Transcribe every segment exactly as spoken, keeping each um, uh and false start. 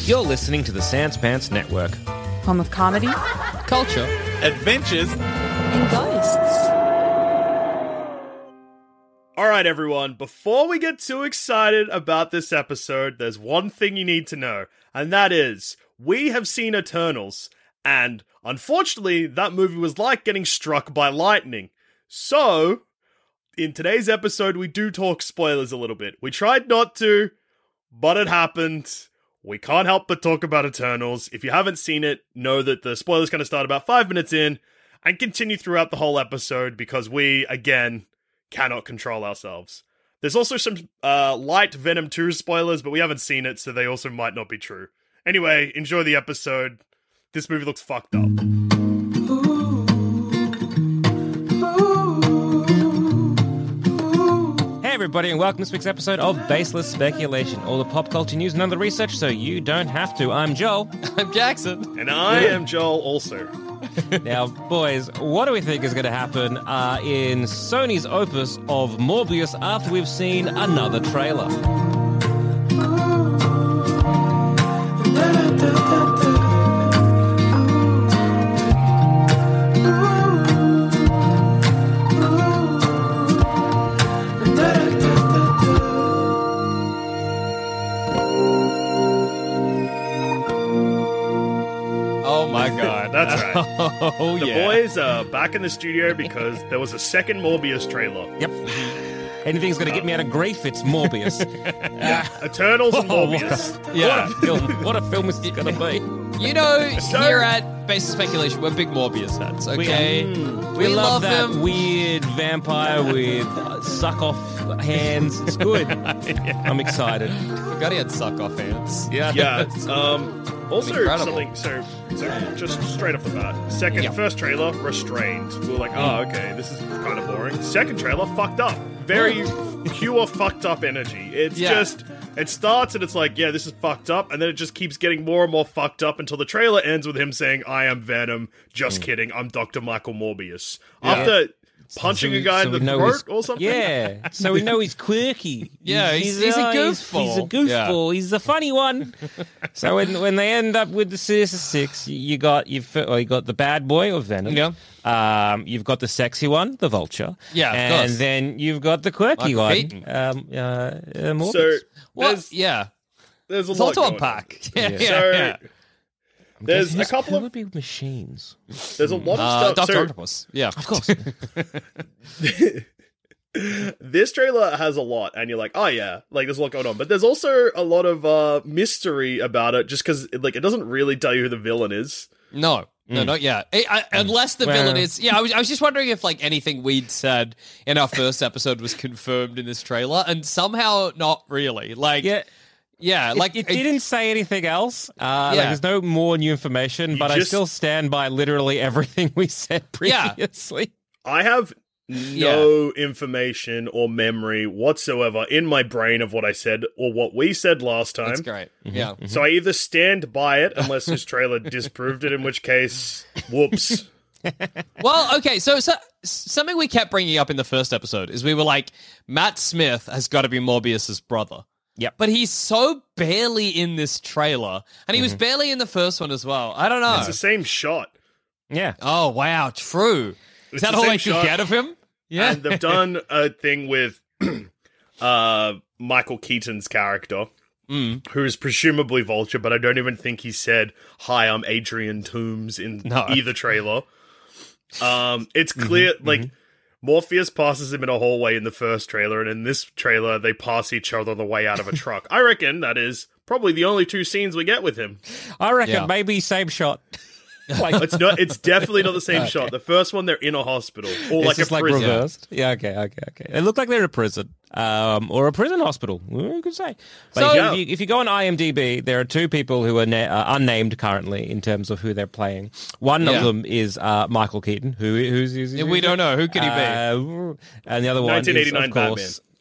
You're listening to the Sans Pants Network. Home of comedy, culture, adventures, and ghosts. All right, everyone, before we get too excited about this episode, there's one thing you need to know, and that is, we have seen Eternals, and unfortunately, that movie was like getting struck by lightning. So, in today's episode, we do talk spoilers a little bit. We tried not to, but it happened. We can't help but talk about Eternals. If you haven't seen it, know that the spoiler's going to start about five minutes in and continue throughout the whole episode because we, again, cannot control ourselves. There's also some uh, light Venom two spoilers, but we haven't seen it, so they also might not be true. Anyway, enjoy the episode. This movie looks fucked up. Hey everybody, and welcome to this week's episode of Baseless Speculation. All the pop culture news and other research so you don't have to. I'm Joel. I'm Jackson. And I am Joel also. Now, boys, what do we think is going to happen uh, in Sony's opus of Morbius after we've seen another trailer? Oh my god. That's right. Oh, the yeah. boys are back in the studio because there was a second Morbius trailer. Yep. Anything's going to get me out of grief, it's Morbius. Yeah. Eternals and Oh, Morbius. what a, Yeah. what a film. What a film is this going to be? You know, So- here at Basis Speculation, we're big Morbius fans, okay? We, We love, love that them. weird vampire with uh, suck-off hands. It's good. I'm excited. Forgot he had suck-off hands. Yeah. Yeah. Um, also, Incredible. something, so, so just straight off the bat. Second, Yeah. first trailer, restrained. We were like, oh, okay, this is kind of boring. Second trailer, fucked up. Very pure fucked up energy. It's Yeah. just, it starts and it's like, yeah, this is fucked up, and then it just keeps getting more and more fucked up until the trailer ends with him saying, I am Venom, just kidding, I'm Doctor Michael Morbius. After punching So- a guy so in we the know throat he's- or something. Yeah, so we know he's quirky. Yeah, he's- he's a uh, goofball. He's, a goofball. He's the funny one. So when when they end up with the Sinister Six, you, you got you've well, you got the bad boy of Venom. Yeah. Um, you've got the sexy one, the Vulture. Yeah, of and course. then you've got the quirky Michael one, Keaton. um, uh, uh, Morbius. So, Well, there's, yeah. there's a It's all lot to going on. unpack. Yeah, yeah, So, yeah. I'm there's guessing a it's couple of- probably machines. There's a lot of Uh, stuff. Doctor So, Octopus. Yeah. Of course. this trailer has a lot, and you're like, oh yeah, like there's a lot going on, but there's also a lot of uh mystery about it, just because like it doesn't really tell you who the villain is. No. No, not yet. I, I, unless the Well- villain is... Yeah, I was, I was just wondering if like anything we'd said in our first episode was confirmed in this trailer, and somehow not really. Like, Yeah. yeah, Like like... it, didn't say anything else. Uh, like Yeah. there's no more new information, but I just- still stand by literally everything we said Yeah. previously. I have no information or memory whatsoever in my brain of what I said or what we said last time. That's great. Yeah. So I either stand by it unless this trailer disproved it, in which case, whoops. Well, okay, so, so something we kept bringing up in the first episode is we were like, Matt Smith has got to be Morbius's brother. Yep. But he's so barely in this trailer, and he was barely in the first one as well. I don't know. It's the same shot. Yeah. Oh, wow, true. Is It's that the all same they could shot. get of him? Yeah. And they've done a thing with uh, Michael Keaton's character, Mm. who's presumably Vulture, but I don't even think he said, hi, I'm Adrian Toomes in No. either trailer. Um, it's clear, like, Morpheus passes him in a hallway in the first trailer, and in this trailer, they pass each other the way out of a truck. I reckon that is probably the only two scenes we get with him. I reckon Yeah. maybe same shot. Like It's not. It's definitely not the same shot. The first one, they're in a hospital or it's like just a like prison. reversed. Yeah, okay, okay, okay. They look like they're in a prison, um, or a prison hospital. Well, you could say. But So- if, you, Yeah. if, you, if you go on IMDb, there are two people who are na- uh, unnamed currently in terms of who they're playing. One Yeah. of them is uh, Michael Keaton, who who's, who's, who's Yeah, we don't know. Who could he be? Uh, and the other one is, nineteen eighty-nine of course,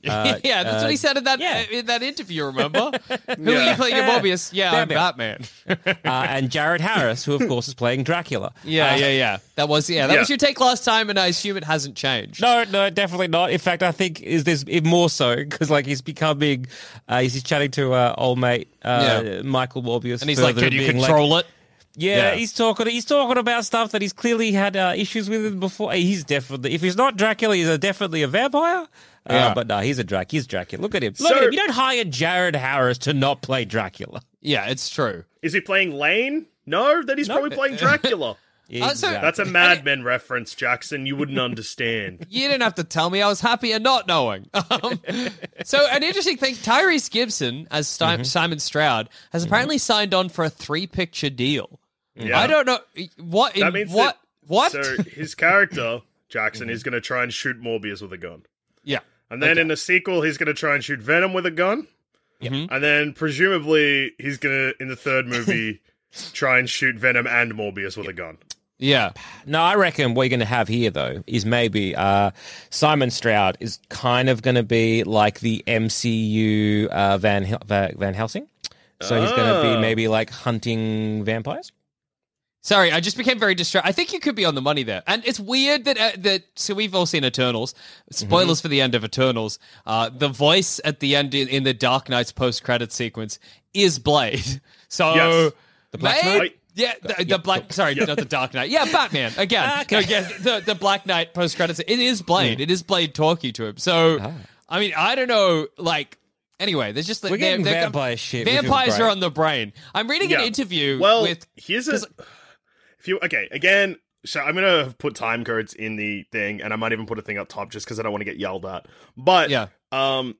Uh, yeah, that's uh, what he said in that yeah. uh, in that interview. Remember? Who are Yeah. you playing? Your Yeah. Morbius? Yeah, I'm Batman. uh, and Jared Harris, who of course is playing Dracula. yeah, Uh, yeah, yeah. That was yeah. That Yeah. was your take last time, and I assume it hasn't changed. No, no, definitely not. In fact, I think is this more so because like he's becoming, uh, he's chatting to uh, old mate uh, Yeah. Michael Morbius, and he's like, further "Can you being like- control it?" Yeah, Yeah. he's talking. He's talking about stuff that he's clearly had uh, issues with before. He's definitely, if he's not Dracula, he's a, definitely a vampire. Yeah. Uh, but no, he's a Drac. He's Dracula. Look at him. Look So- at him. You don't hire Jared Harris to not play Dracula. Yeah, it's true. Is he playing Lane? No, then he's probably playing Dracula. Uh, so- That's a Mad Men reference, Jackson. You wouldn't understand. You didn't have to tell me. I was happy and not knowing. Um, so, an interesting thing: Tyrese Gibson as Sti- Mm-hmm. Simon Stroud has apparently signed on for a three-picture deal. Yeah. I don't know what. In That means what? that- what? So his character, Jackson, is going to try and shoot Morbius with a gun. yeah. And then Okay. in the sequel, he's going to try and shoot Venom with a gun. Mhm. And then presumably he's going to, in the third movie, try and shoot Venom and Morbius with a gun. Yeah. No, I reckon what you're going to have here, though, is maybe uh, Simon Stroud is kind of going to be like the M C U uh, Van Hel- Va- Van Helsing. So he's going to be Oh. maybe like hunting vampires. Sorry, I just became very distracted. I think you could be on the money there, and it's weird that uh, that. So we've all seen Eternals. Spoilers for the end of Eternals. Uh, the voice at the end in, in the Dark Knight's post-credit sequence is Blade. So Yes. The Black May- Knight? Yeah, the, the Black. Sorry, not the Dark Knight. Yeah, Batman again. Okay. No, yeah, the the Black Knight post-credits. It is Blade. It is Blade talking to him. So Ah. I mean, I don't know. Like, anyway, there's just We're getting vampire shit, which is Vampires great. are on the brain. I'm reading Yeah. an interview Well, with. here's a... If you, okay, again, so I'm going to put time codes in the thing, and I might even put a thing up top just because I don't want to get yelled at. But, Yeah. um,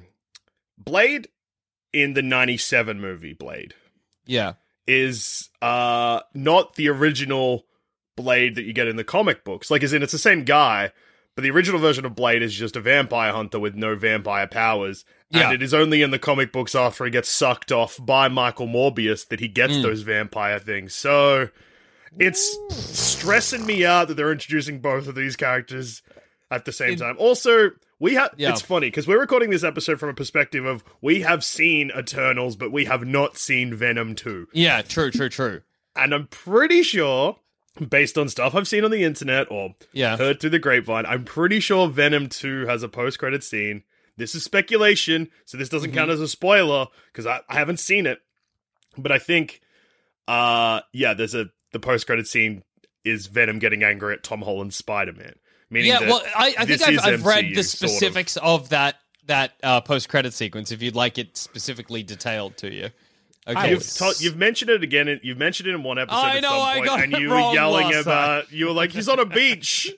Blade in the ninety-seven movie, Blade, Yeah. is uh not the original Blade that you get in the comic books. Like, as in, it's the same guy, but the original version of Blade is just a vampire hunter with no vampire powers. Yeah. And it is only in the comic books after he gets sucked off by Michael Morbius that he gets Mm. those vampire things. So it's stressing me out that they're introducing both of these characters at the same In- time. Also, we have Yeah. it's funny because we're recording this episode from a perspective of we have seen Eternals, but we have not seen Venom two. Yeah, true, true, true. And I'm pretty sure, based on stuff I've seen on the internet or Yeah. heard through the grapevine, I'm pretty sure Venom two has a post-credit scene. This is speculation, so this doesn't Mm-hmm. count as a spoiler, because I, I haven't seen it. But I think, uh, yeah, there's a the post-credit scene is Venom getting angry at Tom Holland's Spider-Man. Meaning Yeah, that well, I, I think this I've, is I've read M C U, the sort of. specifics of. that that uh, post credit sequence. If you'd like it specifically detailed to you, okay. You've, to- you've mentioned it again. in- You've mentioned it in one episode I at know, some I point, got and it you were wrong yelling last about. You were like, "He's on a beach."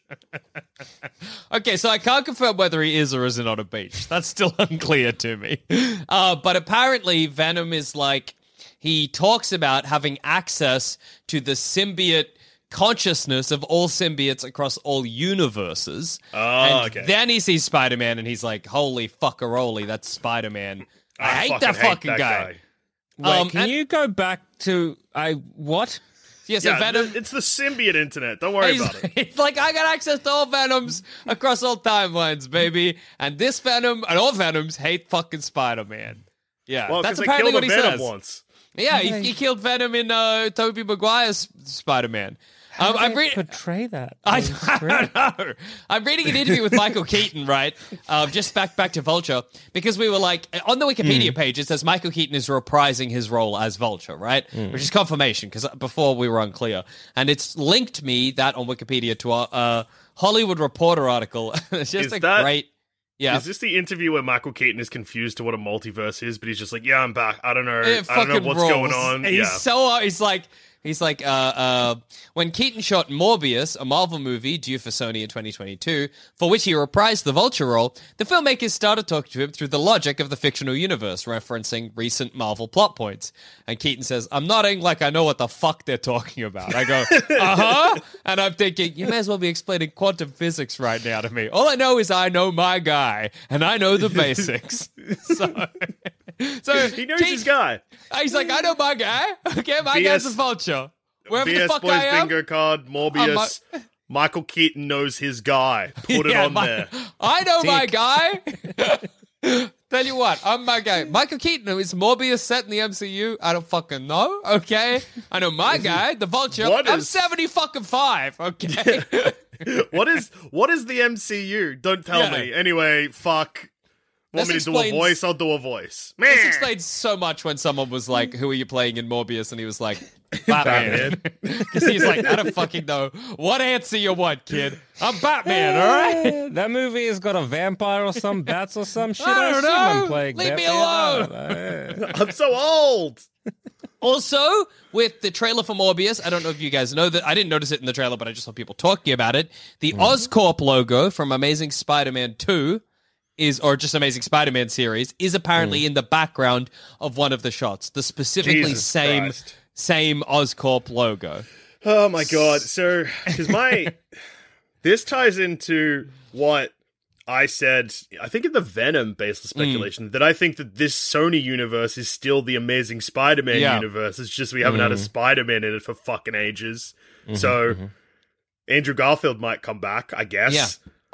Okay, so I can't confirm whether he is or isn't on a beach. That's still unclear to me. Uh, but apparently, Venom is like, he talks about having access to the symbiote consciousness of all symbiotes across all universes. Oh, and okay. then he sees Spider-Man and he's like, holy fuckeroli, that's Spider-Man. I, hate that fucking fucking guy. Wait, Um, can and- you go back to I what? Yeah, so Yeah, Venom... the- it's the symbiote internet. Don't worry He's, about it. he's like, I got access to all Venoms across all timelines, baby. And this Venom and all Venoms hate fucking Spider-Man. Yeah, Well, that's because they apparently killed what a he Venom says. once. Yeah, he, he killed Venom in uh, Tobey Maguire's Spider-Man. Um, I'm reading. portray that. I don't know. I'm reading an interview with Michael Keaton, right? Uh, just back back to Vulture, because we were like, on the Wikipedia page, it says Michael Keaton is reprising his role as Vulture, right? Which is confirmation, because before we were unclear. And it's linked me, that on Wikipedia, to a uh, Hollywood Reporter article. It's just Is a that- great... Yeah. Is this the interview where Michael Keaton is confused to what a multiverse is, but he's just like, "Yeah, I'm back. I don't know. It I don't know fucking what's rules. going on." He's yeah. so uh, he's like he's like uh uh when Keaton shot Morbius, a Marvel movie due for Sony in twenty twenty-two, for which he reprised the Vulture role, the filmmakers started talking to him through the logic of the fictional universe, referencing recent Marvel plot points. And Keaton says, "I'm nodding like I know what the fuck they're talking about." I go, "Uh huh," and I'm thinking, you may as well be explaining quantum physics right now to me. All I know is I know my guy, and I know the basics. so. So He knows Keaton- his guy. He's like, I know my guy. Okay, my B S guy's a Vulture. Wherever B the S fuck Boys I am, bingo card, Morbius. I'm Michael Keaton knows his guy. Put it Yeah, on my- there. I know my Dick. guy. Tell you what, I'm my guy. Michael Keaton, is Morbius set in the M C U? I don't fucking know, okay? I know my guy, the Vulture. What I'm is- seventy fucking five, okay? What is what is the M C U? Don't tell Yeah. me. Anyway, fuck. Want This me to do a explains- voice? I'll do a voice. This Meh. explains so much when someone was like, who are you playing in Morbius? And he was like, Batman. Because he's like, I don't fucking know what answer you want, kid. I'm Batman, all right? That movie has got a vampire or some bats or some shit. I don't assume I'm know. playing Leave me Batman. I alone. don't know. I'm so old. Also, with the trailer for Morbius, I don't know if you guys know that. I didn't notice it in the trailer, but I just saw people talking about it. The Oscorp logo from Amazing Spider-Man two is, or just Amazing Spider-Man series, is apparently in the background of one of the shots. The specifically Jesus same Christ. same Oscorp logo. Oh my god. So, because my. This ties into what I said, I think in the Venom based Mm. speculation, that I think that this Sony universe is still the Amazing Spider Man Yeah. universe. It's just we haven't had a Spider Man in it for fucking ages. so, Andrew Garfield might come back, I guess. Yeah.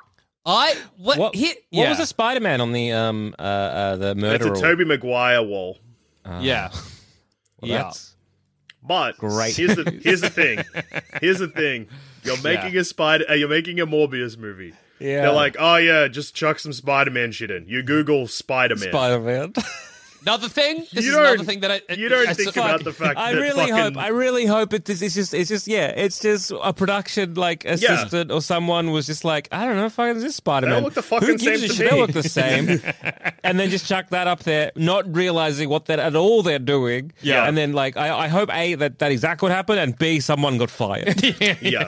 I what, What, he, what yeah. was the Spider-Man on the um uh, uh the It's murderer? a Tobey Maguire wall. Yeah. Well, yeah. that's- But Great. here's the here's the thing. Here's the thing. You're making a spider. Uh, you're making a Morbius movie. Yeah. They're like, oh yeah, just chuck some Spider-Man shit in. You Google Spider-Man. Spider-Man. Another thing. This You is another don't- thing that I you don't I think saw- about the fact I that really fucking, hope. I really hope it is. It's just. It's just. Yeah. It's just a production like assistant or someone was just like, I don't know, fucking this Spider Man. They all look the fucking Who gives same a to shit? They me. look the same, and then just chuck that up there, not realizing what that at all they're doing. Yeah. And then like, I, I hope a that that exactly what happened, and b someone got fired. yeah.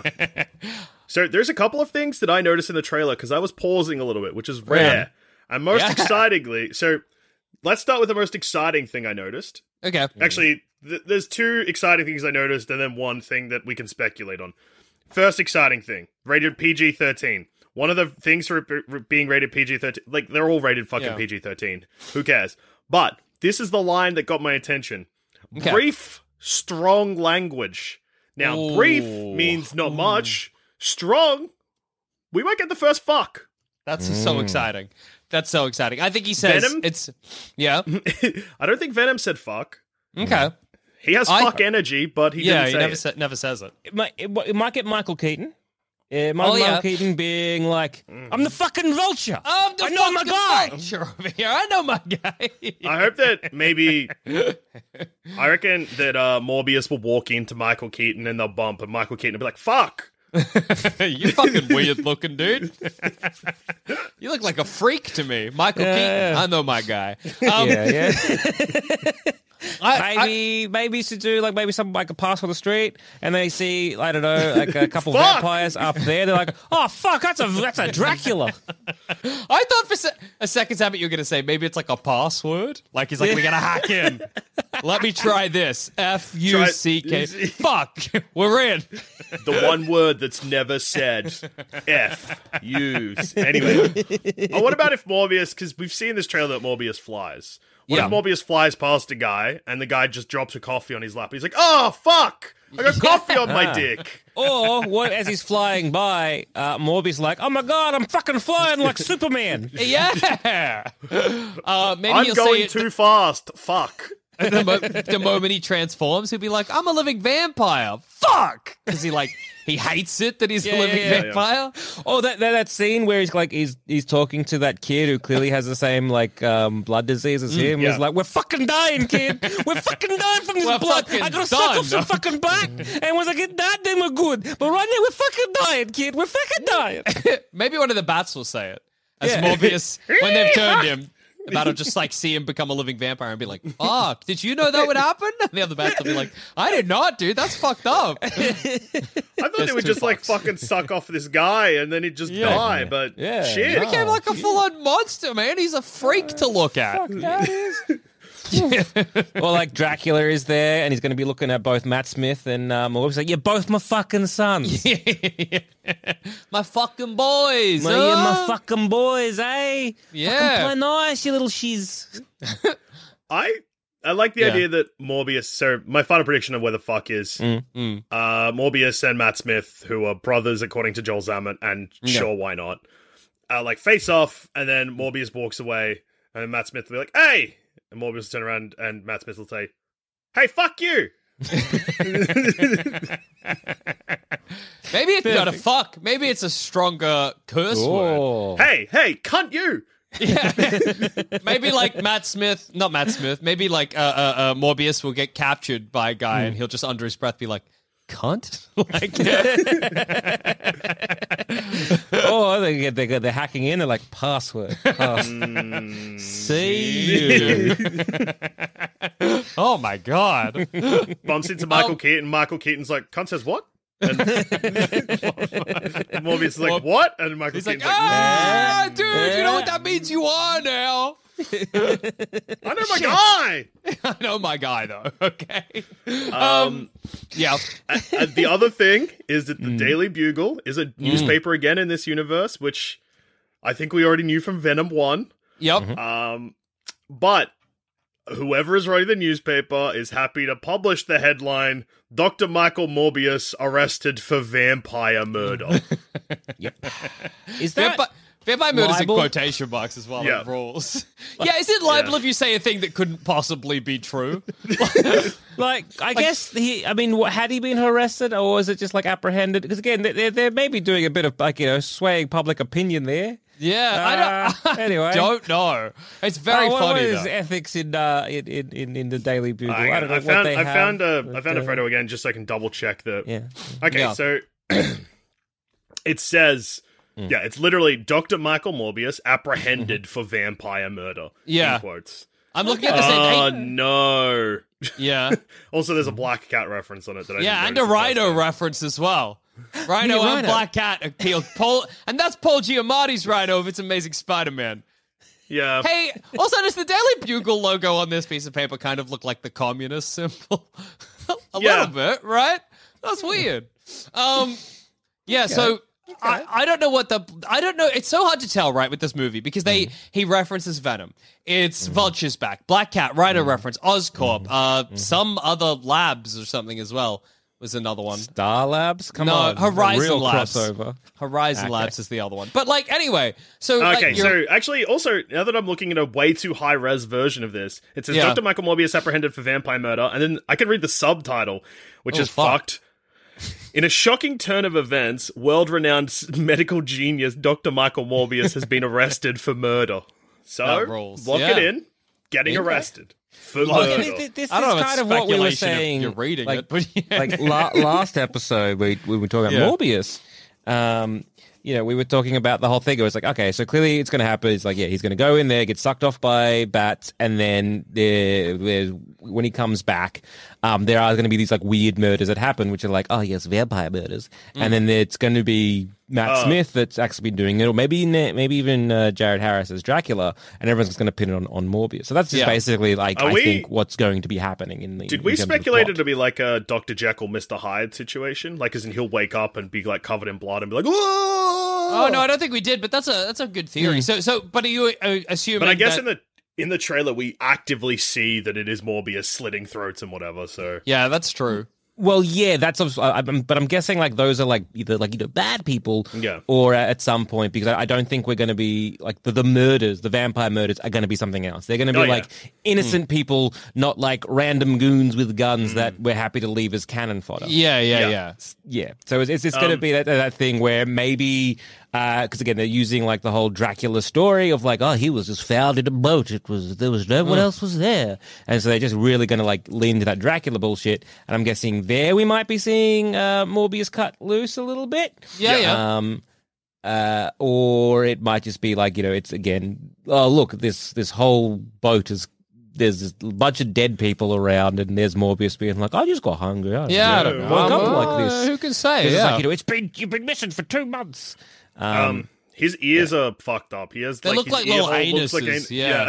So there's a couple of things that I noticed in the trailer because I was pausing a little bit, which is rare. And most Yeah. excitingly, so let's start with the most exciting thing I noticed. Okay. Actually, th- there's two exciting things I noticed, and then one thing that we can speculate on. First exciting thing, rated P G thirteen. One of the things for it b- being rated P G thirteen, like, they're all rated fucking Yeah. P G thirteen. Who cares? But this is the line that got my attention. Okay. Brief, strong language. Now, Ooh. brief means not much. Strong, we might get the first fuck. That's so exciting. That's so exciting. I think he says Venom? it's yeah. I don't think Venom said fuck. Okay. He has I- fuck energy, but he Yeah, didn't he say never it. sa- never says it. It might, it, it might get Michael Keaton. It might Oh, get yeah. Michael Keaton being like, I'm the fucking vulture. I'm the I know my fucking guy. vulture over here. I know my guy. I hope that maybe. I reckon that uh, Morbius will walk into Michael Keaton and they'll bump, and Michael Keaton will be like, fuck. You fucking weird looking dude. You look like a freak to me, Michael Yeah, Keaton. yeah. I know my guy. Um, Yeah, yeah. I, I, Maybe, maybe to do like maybe some like a pass on the street, and they see I don't know like a couple Fuck! vampires up there. They're like, oh fuck, that's a that's a Dracula. I thought for se- a second time that you were going to say maybe it's like a password. Like he's like, we got to hack in. Let me try this. F U C K. Fuck. We're in. The one word that's never said. F. Use. Anyway. Oh, what about if Morbius, because we've seen this trailer that Morbius flies. What Yeah. if Morbius flies past a guy and the guy just drops a coffee on his lap? He's like, oh, fuck. I got coffee on my dick. Or what? As he's flying by, uh, Morbius like, oh my god, I'm fucking flying like Superman. Yeah. Uh, maybe I'm he'll going say it too fast. Fuck. the, mo- the moment he transforms, he'll be like, I'm a living vampire. Fuck. Because he like, he hates it that he's Yeah, a living yeah, yeah. vampire. Oh, that, that that scene where he's like he's he's talking to that kid who clearly has the same like um, blood disease as him. yeah. He's like, "We're fucking dying, kid. We're fucking dying from this We're blood. fucking I gotta suck done." off some fucking back, and once I get that, then we're good. But right now, we're fucking dying, kid. We're fucking dying." Maybe one of the bats will say it. As Yeah. Morbius, when they've turned him, the bat will just like see him become a living vampire and be like, fuck, did you know that would happen? And the other bats will be like, I did not, dude. That's fucked up. I thought There's they would two just like fucks. fucking suck off this guy and then he'd just Yeah. die. But Yeah. shit. He became like a full-on monster, man. He's a freak to look at. That is. Or like Dracula is there, and he's going to be looking at both Matt Smith and um, Morbius. Like, you're both my fucking sons. My fucking boys. My, you're my huh? fucking boys, eh? Yeah. Fucking play nice, you little shiz. I I like the Yeah. idea that Morbius. So my final prediction of where the fuck is Mm. Mm. uh, Morbius and Matt Smith, who are brothers according to Joel Zammett, and Yeah. sure, why not? Uh, like face off, and then Morbius walks away, and then Matt Smith will be like, "Hey," and Morbius will turn around, and Matt Smith will say, "Hey, fuck you." Maybe it's not a fuck. Maybe it's a stronger curse word. Oh. Hey, hey, cunt you. Yeah. Maybe like Matt Smith, not Matt Smith, maybe like uh, uh, uh, Morbius will get captured by a guy and he'll just under his breath be like, cunt? Like, Oh, they, they, they're hacking in. They're like, password. Pass. See you. oh my God. Bumps into Michael Um, Keaton. Michael Keaton's like, "Cunt says what?" And Morbius is like, "What?" And Michael He's like, Keaton's like, ah, dude, you know what that means? You are now. "I know my guy." I know my guy, though. Okay. Um, Yeah. and the other thing is that Mm. the Daily Bugle is a newspaper again in this universe, which I think we already knew from Venom one. Yep. Um, but whoever is writing the newspaper is happy to publish the headline, Doctor Michael Morbius arrested for vampire murder. Is that Vampire, vampire murder's in libel? quotation marks as well. Yeah. It rules. Yeah, is it libel Yeah. if you say a thing that couldn't possibly be true? like? I guess he. I mean, what, had he been arrested, or was it just like apprehended? Because again, they're they're maybe doing a bit of like you know swaying public opinion there. Yeah, I don't. Uh, anyway. I don't know. It's very Oh, what, funny what is though. ethics in, uh, in, in in in the Daily Bugle? I, I, don't know I what found they I have, found a I but, found a uh, photo again just so I can double check the. Yeah. Okay, Yeah. so it says, yeah, it's literally Doctor Michael Morbius apprehended for vampire murder. Yeah. in quotes. I'm looking at the same. Oh hey, no! yeah, Also, there's a Black Cat reference on it that I yeah, didn't and a notice the first Rhino time. reference as well. Rhino Yeah, and Rhino. Black Cat appeal. Paul, and that's Paul Giamatti's Rhino of It's Amazing Spider-Man. Yeah. Hey, also, does the Daily Bugle logo on this piece of paper kind of look like the communist symbol? a Yeah. little bit, right? That's weird. Um, yeah, so I, I don't know what the I don't know. It's so hard to tell, right, with this movie because they he references Venom. It's Vulture's back, Black Cat, Rhino reference, Oscorp, uh, some other labs or something as well was another one. Star Labs. Come No, on, Horizon real Labs. crossover. Horizon Okay. Labs is the other one. But like anyway, so Okay, like, you're- so actually, also, now that I'm looking at a way too high res version of this, it says Yeah. Doctor Michael Morbius apprehended for vampire murder, and then I can read the subtitle, which Oh, is fuck. fucked. In a shocking turn of events, world renowned medical genius Doctor Michael Morbius has been arrested for murder. So, That rules. lock Yeah. it in, getting arrested for Lock murder. it This, this I don't know is if it's kind of what we were speculation if saying. you're reading like, it, but yeah. like la- last episode, we we were talking about Yeah. Morbius. Um, you know, we were talking about the whole thing. It was like, okay, so clearly it's going to happen. It's like, yeah, he's going to go in there, get sucked off by bats, and then there, there's when he comes back, um, there are going to be these like weird murders that happen, which are like, oh yes, vampire murders, and then it's going to be Matt Oh. Smith that's actually been doing it, or maybe maybe even uh, Jared Harris as Dracula, and everyone's just going to pin it on, on Morbius. So that's just Yeah. basically like Are I we- think what's going to be happening in the. Did in we terms of the speculate plot. it to be like a Doctor Jekyll, Mister Hyde situation? Like, as in he'll wake up and be like covered in blood and be like, "Whoa!" Oh no, I don't think we did, but that's a that's a good theory. So so, but are you uh, assuming? But I guess that, in the in the trailer we actively see that it is Morbius slitting throats and whatever. So yeah, that's true. Well, yeah, that's. obs- I, I'm, but I'm guessing like those are like either like either bad people, Yeah. or at some point because I, I don't think we're going to be like the, the murders, the vampire murders are going to be something else. They're going to be Oh, yeah. like innocent people, not like random goons with guns that we're happy to leave as cannon fodder. Yeah, yeah, Yeah. yeah. Yeah, so it's, it's just going to Um, be that, that thing where maybe, because again, they're using like the whole Dracula story of like, oh, he was just found in a boat. It was there was no one else was there, and so they're just really going to like lean to that Dracula bullshit. And I'm guessing there we might be seeing uh, Morbius cut loose a little bit. Yeah, yeah. Um, uh, or it might just be like you know, it's again, oh look, this this whole boat is. There's this bunch of dead people around, and there's Morbius being like, "I just got hungry. I Yeah, I don't know. woke up Uh, like this." Who can say? 'Cause Yeah. it's like, you know, it's been you've been missing for two months. Um, um, his ears are fucked up. He has They like look his like ear little hole looks like anuses, an- yeah.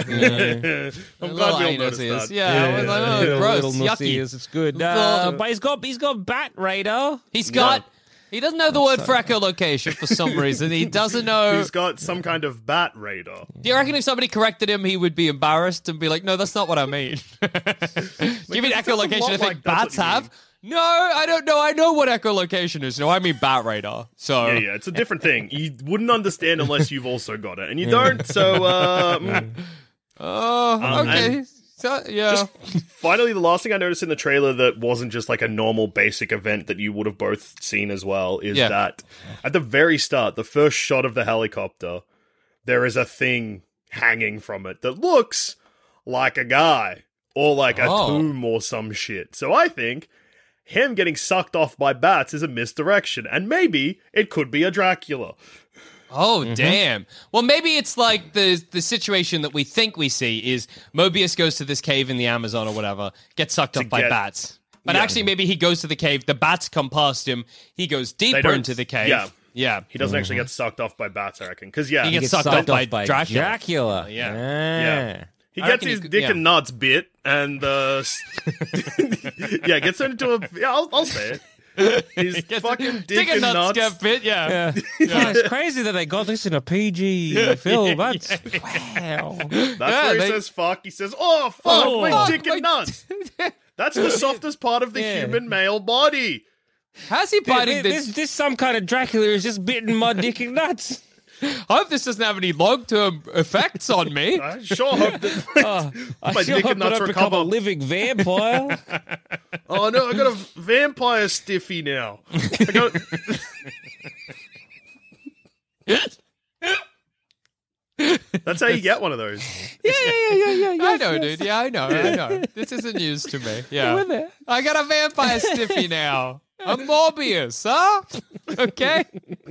I'm Little glad we all anus noticed ears. that. Yeah, I was like, oh, little- gross, little yucky. nussies, it's good. Little- Uh, but he's got he's got bat radar. He's got He doesn't know the word for echolocation for some reason. He doesn't know. He's got some kind of bat radar. Do you reckon if somebody corrected him, he would be embarrassed and be like, no, that's not what I mean? Do you mean it sounds a echolocation? lot I think like that's what bats you have? mean. No, I don't know. I know what echolocation is. No, I mean bat radar. So Yeah, yeah, it's a different thing. You wouldn't understand unless you've also got it, and you don't. So, uh, mm. Oh, Um, okay. and- So, yeah. Just finally, the last thing I noticed in the trailer that wasn't just like a normal basic event that you would have both seen as well is Yeah. that at the very start, the first shot of the helicopter, there is a thing hanging from it that looks like a guy or like a Oh. tomb or some shit. So I think him getting sucked off by bats is a misdirection, and maybe it could be a Dracula. Oh, Mm-hmm. damn. Well, maybe it's like the the situation that we think we see is Mobius goes to this cave in the Amazon or whatever, gets sucked up by get- bats. But Yeah. actually, maybe he goes to the cave, the bats come past him, he goes deeper don't- into the cave. yeah. Yeah. He doesn't actually get sucked off by bats, I reckon. Because, yeah, He he, gets sucked off by Dracula. Dracula. Yeah. Yeah. I gets reckon his he could- dick yeah. and nuts bit, and, uh, s- yeah, gets into a, yeah, I'll, I'll say it. His Gets- fucking dick Dick and nuts. get bit, yeah. Yeah. Oh, it's crazy that they got this in a P G film. That's wow. That's Yeah, where he they- says fuck. He says, oh, fuck, Oh, my fuck, dick and my- nuts. That's the softest part of the Yeah. human male body. How's he biting This, this? this some kind of Dracula is just bitten my dick and nuts. I hope this doesn't have any long-term effects on me. I sure hope that Oh, I my sure dick hope and I nuts don't become recover. a living vampire. Oh, no, I got a vampire stiffy now. I got... That's how you get one of those. yeah, yeah, yeah, yeah, yeah. I know, dude. Yeah, I know. I know. This isn't news to me. Yeah. With it. I got a vampire stiffy now. I'm Morbius, huh? Okay.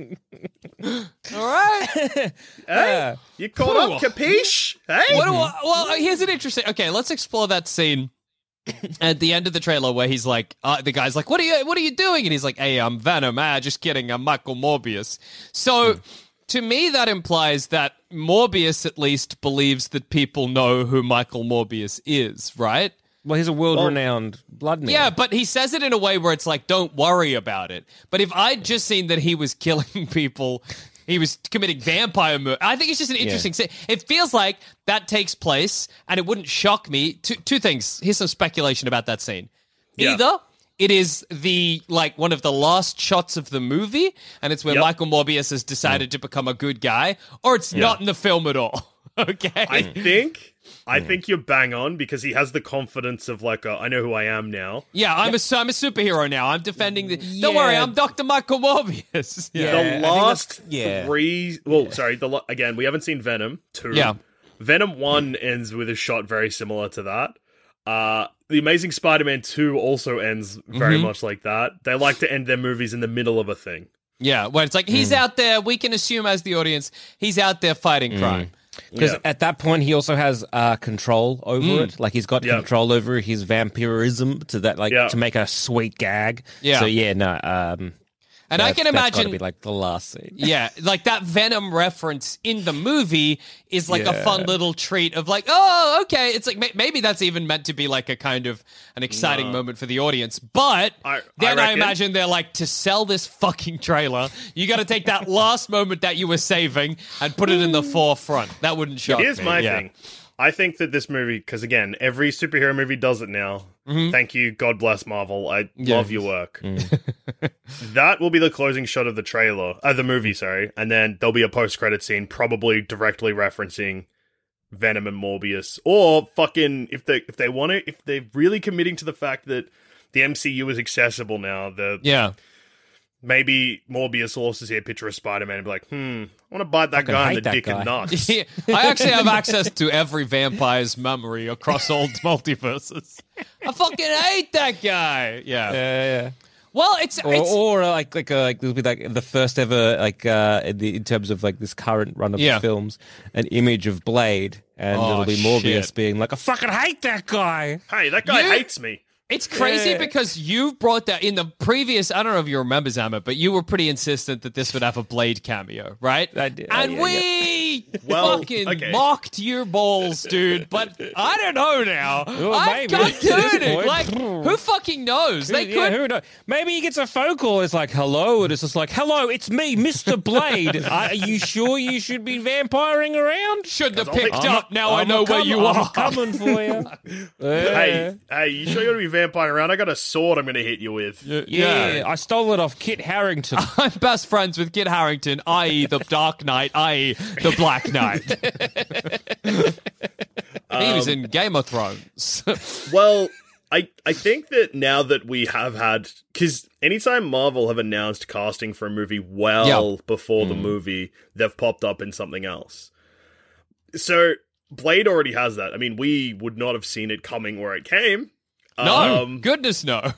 All right. Hey, you caught up, capiche? Hey? What do I, well, here's an interesting. Okay, let's explore that scene at the end of the trailer where he's like, uh, the guy's like, "What are you? What are you doing?" And he's like, "Hey, I'm Venom. Ah, just kidding. I'm Michael Morbius." So. To me, that implies that Morbius at least believes that people know who Michael Morbius is, right? Well, he's a world-renowned blood man. Yeah, but he says it in a way where it's like, don't worry about it. But if I'd just seen that he was killing people, he was committing vampire murder, I think it's just an interesting scene. It feels like that takes place, and it wouldn't shock me. Two, two things. Here's some speculation about that scene. Yeah. Either it is the like one of the last shots of the movie, and it's where Yep. Michael Morbius has decided to become a good guy, or it's not in the film at all. Okay. I think... I think you're bang on because he has the confidence of like, a, I know who I am now. Yeah, I'm a I'm a superhero now. I'm defending the. Don't worry, Yeah. I'm Doctor Michael Morbius. Yeah. The I think last that's- yeah. three, well, sorry, the lo- again, we haven't seen Venom two. Yeah. Venom one ends with a shot very similar to that. Uh, the Amazing Spider-Man two also ends very Mm-hmm. much like that. They like to end their movies in the middle of a thing. Yeah, where it's like he's out there. We can assume as the audience, he's out there fighting crime. Because Yeah. at that point, he also has uh, control over it. Like, he's got Yeah. control over his vampirism to that, like, Yeah. to make a sweet gag. Yeah. So, yeah, no. Um, And I that- can that's gotta imagine, be, like, the last scene. yeah, like that Venom reference in the movie is like a Yeah. fun little treat of like, oh, okay. It's like may- maybe that's even meant to be like a kind of an exciting moment for the audience. But I- I then I, reckon- imagine they're like, to sell this fucking trailer, you got to take that last moment that you were saving and put it in the forefront. That wouldn't shock Here's me. my Yeah. thing. I think that this movie, because again, every superhero movie does it now. Mm-hmm. Thank you. God bless Marvel. I love your work. That will be the closing shot of the trailer, uh, the movie, sorry. And then there'll be a post-credit scene, probably directly referencing Venom and Morbius. Or fucking, if they if they want to, if they're really committing to the fact that the M C U is accessible now, the Yeah. maybe Morbius will also see a picture of Spider-Man and be like, hmm, I want to bite that Fucking guy in hate the that dick guy. and nuts. Yeah, I actually have access to every vampire's memory across all multiverses. I fucking hate that guy. Yeah. Yeah, yeah. Well, it's, Or, it's or uh, like like uh, like there'll be like the first ever like uh in, the, in terms of like this current run of Yeah. films, an image of Blade, and Oh, it'll be Morbius shit. being like, I fucking hate that guy. Hey, that guy You- hates me. it's crazy Yeah. because you brought that in the previous. I don't know if you remember, Zamet, but you were pretty insistent that this would have a Blade cameo, right? I did. And Oh, yeah, we Well, fucking okay. mocked your balls, dude. But I don't know now. Well, I've maybe got at this to point. Like, who fucking knows? They yeah, could. who knows? Maybe he gets a phone call. It's like, hello, and it's just like, hello, it's me, Mister Blade. Are you sure you should be vampiring around? Shouldn't have I'll picked think- up. Now I I'm know a where com- you I'm are. coming for you. Hey, hey, you sure you're gonna be vampire around? I got a sword I'm gonna hit you with. Yeah, I stole it off Kit Harington. I'm best friends with Kit Harington, that is the Dark Knight, that is the Black Knight. He was in Game of Thrones. Well, I I think that now that we have had, because anytime Marvel have announced casting for a movie well Yeah. before the movie, they've popped up in something else. So Blade already has that. I mean, we would not have seen it coming where it came. No, Um, goodness no.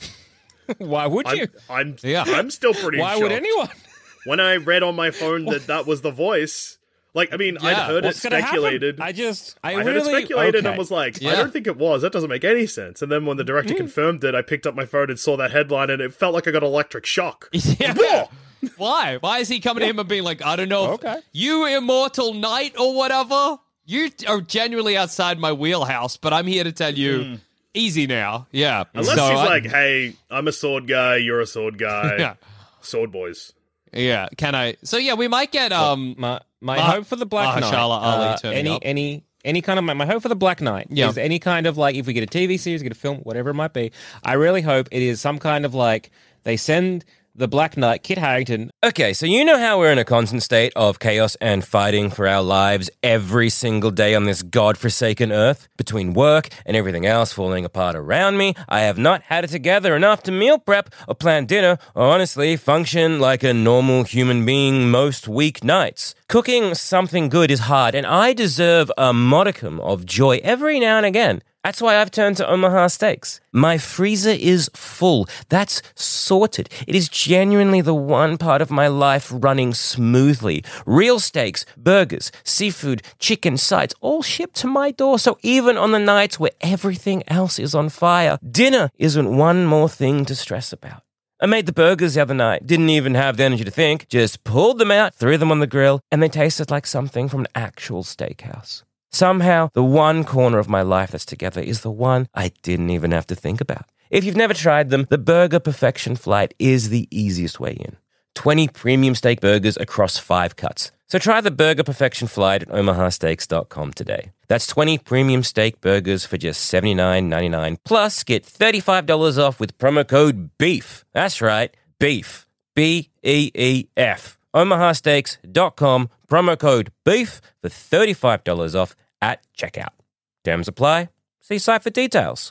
Why would you? I'm I'm, Yeah. I'm still pretty. Why would shocked. anyone? When I read on my phone that that was the voice, like, I mean, I'd Yeah. heard What's it gonna speculated. happen? I just, I, I heard really, it speculated okay. and was like, I Yeah. don't think it was. That doesn't make any sense. And then when the director confirmed it, I picked up my phone and saw that headline, and it felt like I got electric shock. Yeah. Whoa! Why? Why is he coming to him and being like, I don't know, if Okay. you immortal knight or whatever, you are genuinely outside my wheelhouse, but I'm here to tell you, easy now. Yeah. Unless So he's I- like, hey, I'm a sword guy, you're a sword guy. Yeah. Sword boys. Yeah. Can I? So yeah, we might get um. My my Mah- hope for the Black Knight. Mahershala Ali uh, turning any up. any any kind of my, my hope for the Black Knight Yeah. is any kind of like if we get a T V series, get a film, whatever it might be. I really hope it is some kind of like they send the Black Knight, Kit Harington. Okay, so you know how we're in a constant state of chaos and fighting for our lives every single day on this godforsaken earth? Between work and everything else falling apart around me, I have not had it together enough to meal prep or plan dinner or honestly function like a normal human being most weeknights. Cooking something good is hard, and I deserve a modicum of joy every now and again. That's why I've turned to Omaha Steaks. My freezer is full. That's sorted. It is genuinely the one part of my life running smoothly. Real steaks, burgers, seafood, chicken, sides, all shipped to my door. So even on the nights where everything else is on fire, dinner isn't one more thing to stress about. I made the burgers the other night, didn't even have the energy to think, just pulled them out, threw them on the grill, and they tasted like something from an actual steakhouse. Somehow, the one corner of my life that's together is the one I didn't even have to think about. If you've never tried them, the Burger Perfection Flight is the easiest way in. twenty premium steak burgers across five cuts. So try the Burger Perfection Flight at omaha steaks dot com today. That's twenty premium steak burgers for just seventy-nine ninety-nine. Plus, get thirty-five dollars off with promo code BEEF. That's right, BEEF. B E E F. omaha steaks dot com, promo code BEEF for thirty-five dollars off at checkout. Terms apply. See site for details.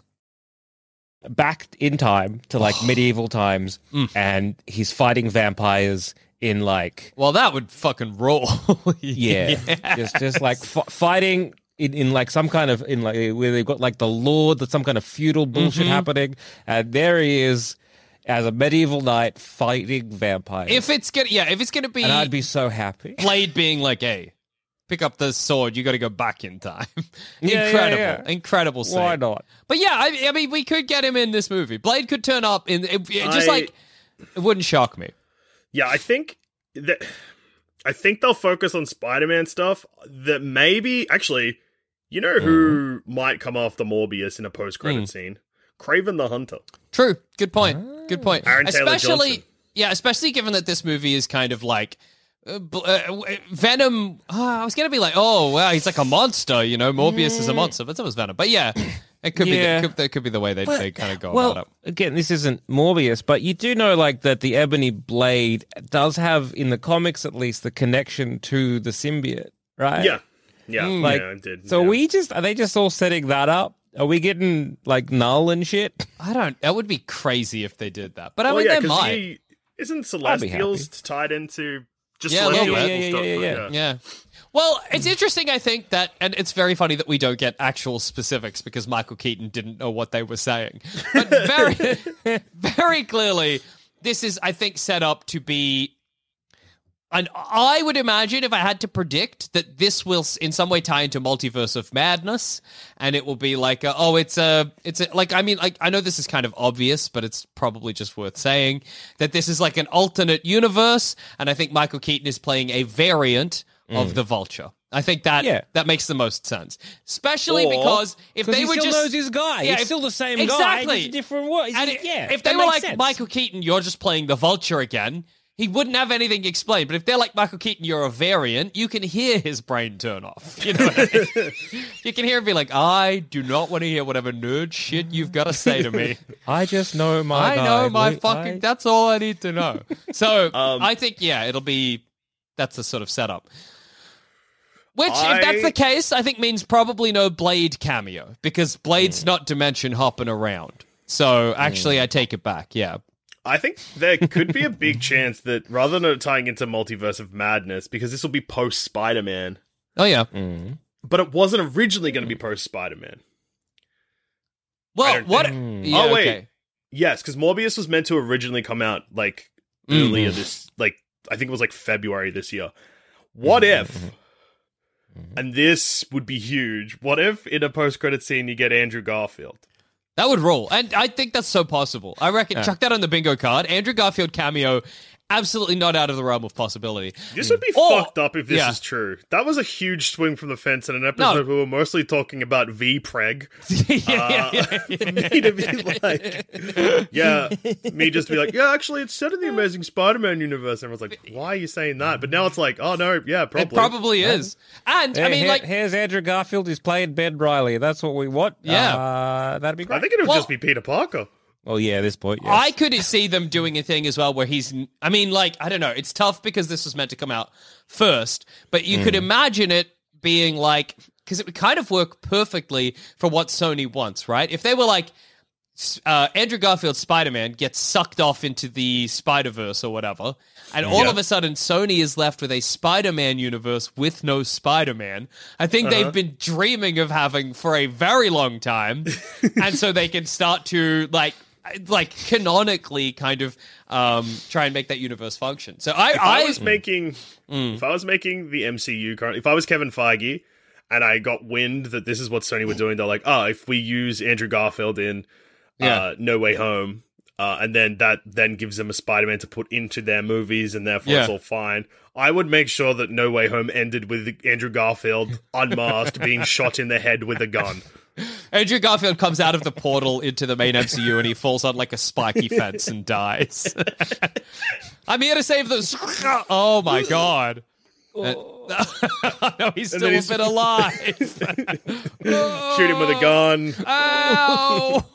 Back in time to like medieval times, and he's fighting vampires in like Well, that would fucking roll. yeah, just just like f- fighting in, in like some kind of in like where they've got like the lord, that's some kind of feudal bullshit happening, and there he is as a medieval knight fighting vampires. If it's gonna, yeah, if it's gonna be, and I'd be so happy. Blade being like, hey, pick up the sword, you got to go back in time. Yeah, Incredible, yeah, yeah. incredible scene. Why not? But yeah, I, I mean, we could get him in this movie. Blade could turn up in it, it- just I- like it wouldn't shock me. Yeah, I think that I think they'll focus on Spider-Man stuff that maybe actually, you know who might come after Morbius in a post-credit scene? Craven the Hunter. True. Good point. Good point. Aaron Taylor especially, Johnson. yeah, especially given that this movie is kind of like. Uh, bl- uh, Venom. Uh, I was gonna be like, oh, well, he's like a monster, you know. Morbius is a monster, but so was Venom. But yeah, it could Yeah. be. The, could, that could be the way they, they kind of go well, about it. again, this isn't Morbius, but you do know like that the Ebony Blade does have, in the comics at least, the connection to the symbiote, right? Yeah. Yeah, Like, yeah, I did. so yeah. we just are they just all setting that up? Are we getting like null and shit? I don't. That would be crazy if they did that. But I Well, mean, yeah, they because might. he isn't I'd be Celestials tied into just Yeah, a little Celestial bit. Yeah, yeah, stuff, yeah, but yeah, Yeah. Well, it's interesting, I think, that, and it's very funny that we don't get actual specifics because Michael Keaton didn't know what they were saying. But very, very clearly, this is, I think, set up to be. And I would imagine, if I had to predict, that this will in some way tie into Multiverse of Madness, and it will be like, a, oh, it's a, it's a, like, I mean, like, I know this is kind of obvious, but it's probably just worth saying that this is like an alternate universe, and I think Michael Keaton is playing a variant of the Vulture. I think that Yeah. that makes the most sense, especially Or- because if Because they he were still just knows his guy. Yeah, He's if- still the same exactly. guy, just a different word. And He's- yeah, if they that were makes like sense. Michael Keaton, you're just playing the Vulture again. He wouldn't have anything explained. But if they're like Michael Keaton, you're a variant. You can hear his brain turn off. You know what I mean? You can hear him be like, "I do not want to hear whatever nerd shit you've got to say to me. I just know my I guy. know my Wait, fucking. I- That's all I need to know." So Um, I think yeah, it'll be that's the sort of setup. Which, I- if that's the case, I think means probably no Blade cameo because Blade's Hmm. not dimension hopping around. So actually, I take it back. Yeah. I think there could be a big chance that rather than tying into Multiverse of Madness, because this will be post Spider-Man, Oh yeah. but it wasn't originally going to be post Spider-Man. I Well, don't what? think- Yeah, Oh, wait. okay. Yes, because Morbius was meant to originally come out like Mm. earlier this, like I think it was like February this year. What if? And this would be huge. What if in a post-credit scene you get Andrew Garfield? That would rule. And I think that's so possible. I reckon, chuck that on the bingo card. Andrew Garfield cameo, absolutely not out of the realm of possibility. This would be Or- fucked up if this yeah. is true. That was a huge swing from the fence in an episode No. where we were mostly talking about V-Preg. yeah, yeah, Uh, for me to be like, yeah, me just to be like, yeah, actually, it's set in the Amazing Spider-Man universe. And everyone's like, why are you saying that? But now it's like, oh no, yeah, probably. It probably is. And, I Hey, mean, here- like, here's Andrew Garfield who's played Ben Riley. That's what we want. Yeah. Uh, that'd be great. I think it'll Well- just be Peter Parker. Well, yeah, at this point, yes. I could see them doing a thing as well where he's, I mean, like, I don't know. It's tough because this was meant to come out first, but you could imagine it being like, because it would kind of work perfectly for what Sony wants, right? If they were like, uh, Andrew Garfield's Spider-Man gets sucked off into the Spider-Verse or whatever, and all Yeah. of a sudden Sony is left with a Spider-Man universe with no Spider-Man. I think they've been dreaming of having for a very long time, and so they can start to like, like canonically kind of um, try and make that universe function. So I, If I, I, was making, if I was making the M C U currently, if I was Kevin Feige and I got wind that this is what Sony were doing, they're like, oh, if we use Andrew Garfield in Yeah. uh, No Way Home, uh, and then that then gives them a Spider-Man to put into their movies, and therefore it's Yeah. all fine. I would make sure that No Way Home ended with Andrew Garfield unmasked, being shot in the head with a gun. Andrew Garfield comes out of the portal into the main M C U and he falls on like a spiky fence and dies. I'm here to save those. Oh my god. Uh, no, he's still then a he's- bit alive. Shoot him with a gun. Ow!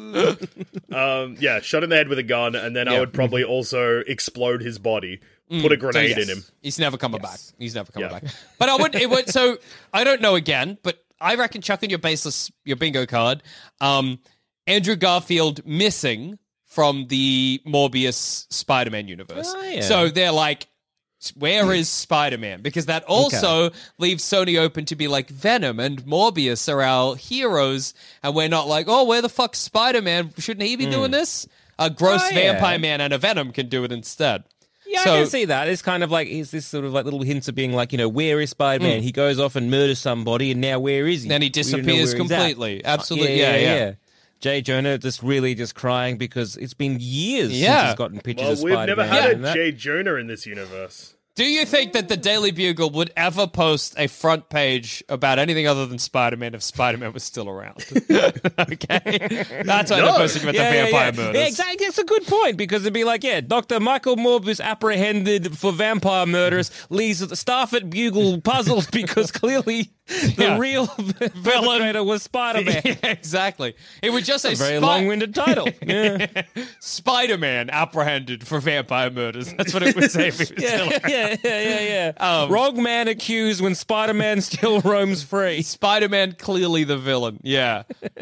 Um, yeah, shot in the head with a gun, and then I Yeah. would probably also explode his body, put a So grenade yes, in him. He's never coming back. He's never coming Yeah. back. But I would. It would. So I don't know again, but I reckon chucking your baseless your bingo card. Um, Andrew Garfield missing from the Morbius Spider-Man universe. Oh, yeah. So they're like, where is Spider-Man? Because that also leaves Sony open to be like, Venom and Morbius are our heroes, and we're not like, oh, where the fuck's Spider-Man? Shouldn't he be doing this? A gross Oh, yeah. vampire man and a Venom can do it instead. Yeah, So- I can see that. It's kind of like, it's this sort of like little hints of being like, you know, where is Spider-Man? He goes off and murders somebody, and now where is he? Then he We don't know disappears where he's at. completely. Absolutely. Yeah, yeah. Jay Jonah just really just crying because it's been years since Yeah. he's gotten pictures Well, of we've Spider-Man. never had and a that- Jay Jonah in this universe. Do you think that the Daily Bugle would ever post a front page about anything other than Spider-Man if Spider-Man was still around? Okay. That's why they're posting about the vampire murders. Yeah, exactly. That's a good point because it'd be like, yeah, Doctor Michael Morbius apprehended for vampire murders, leaves the staff at Bugle puzzled because clearly the Yeah. real perpetrator was Spider-Man. Yeah, exactly. It would just say Very Spi- long-winded title. Yeah. Spider-Man apprehended for vampire murders. That's what it would say if it was still Yeah, around. yeah, yeah, yeah, yeah. Um, Wrong man accused when Spider-Man still roams free. Spider-Man clearly the villain. Yeah.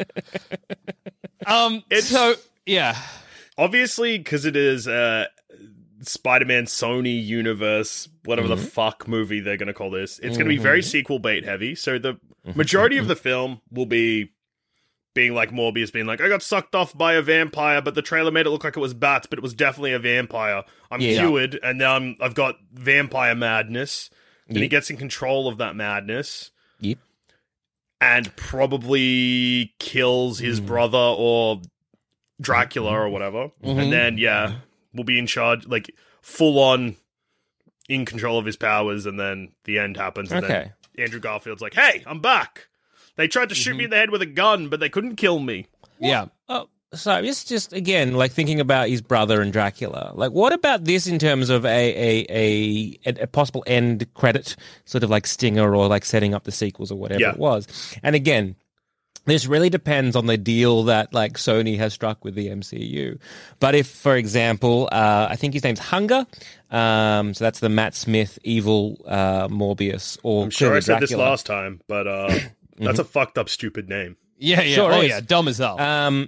um. It's- So yeah. Obviously, because it is uh, Spider-Man Sony universe, whatever the fuck movie they're going to call this, it's going to be very sequel bait heavy. So the majority of the film will be being like Morbius being like, I got sucked off by a vampire, but the trailer made it look like it was bats, but it was definitely a vampire. I'm Yeah. cured, and now I'm, I've got vampire madness. And he Yep. gets in control of that madness Yep. and probably kills his brother or Dracula or whatever. And then, yeah, will be in charge, like, full on in control of his powers, and then the end happens. And Okay. then Andrew Garfield's like, hey, I'm back. They tried to shoot Mm-hmm. me in the head with a gun, but they couldn't kill me. Yeah. Oh, so just just again, like thinking about his brother and Dracula. Like, what about this in terms of a a a, a possible end credit, sort of like stinger or like setting up the sequels or whatever Yeah. it was? And again, this really depends on the deal that like Sony has struck with the M C U. But if, for example, uh, I think his name's Hunger, um, so that's the Matt Smith evil uh, Morbius, or I'm sure I said this Dracula. last time, but uh, that's a fucked up, stupid name. Yeah, yeah. Sure oh, is. yeah. Dumb as hell. Um,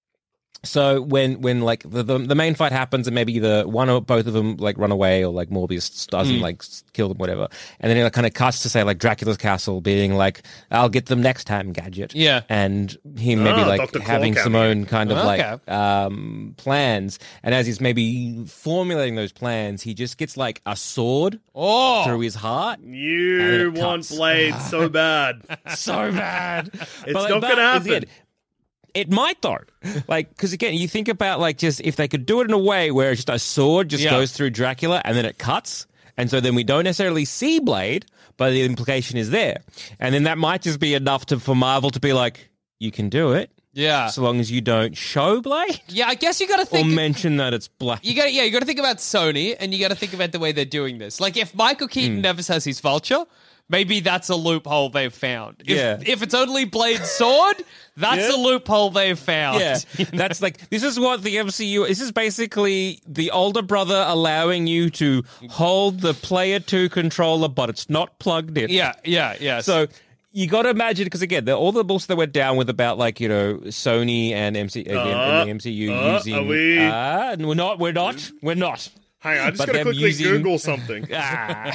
so when when like the, the the main fight happens and maybe the one or both of them like run away or like Morbius doesn't like s- kill them, whatever, and then it like, kind of cuts to say like Dracula's castle being like, I'll get them next time, Gadget. Yeah. And him maybe Ah, like Doctor Claw having some cameo. own kind of Okay. like um plans, and as he's maybe formulating those plans, he just gets like a sword oh. through his heart. You And it want cuts. Blade so bad. So bad. It's not gonna happen. It, it might though, like because again, you think about like just if they could do it in a way where just a sword just Yeah. goes through Dracula and then it cuts, and so then we don't necessarily see Blade, but the implication is there, and then that might just be enough to for Marvel to be like, you can do it, Yeah. so long as you don't show Blade Yeah, I guess you got to or think. mention that it's Blade. You got yeah, you got to think about Sony, and you got to think about the way they're doing this. Like, if Michael Keaton Hmm. never says he's Vulture, maybe that's a loophole they've found. If, Yeah. if it's only Blade's sword, that's Yeah. a loophole they've found. Yeah, that's like this is what the M C U. This is basically the older brother allowing you to hold the player two controller, but it's not plugged in. yeah, yeah, yeah. So you got to imagine, because again, the, all the bullshit that went down with about like you know Sony and M C again, and the M C U uh, using. are we- Uh, we're not. We're not. We're not. Hang on, I just But gotta them quickly using- Google something. Ah.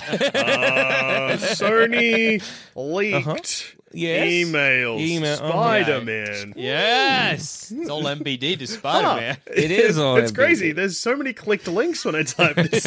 Uh, Sony leaked Yes. emails. Email- oh, Spider-Man. yes, it's all M B D to Spider-Man. It is all It's M B D. crazy. There's so many clicked links when I type this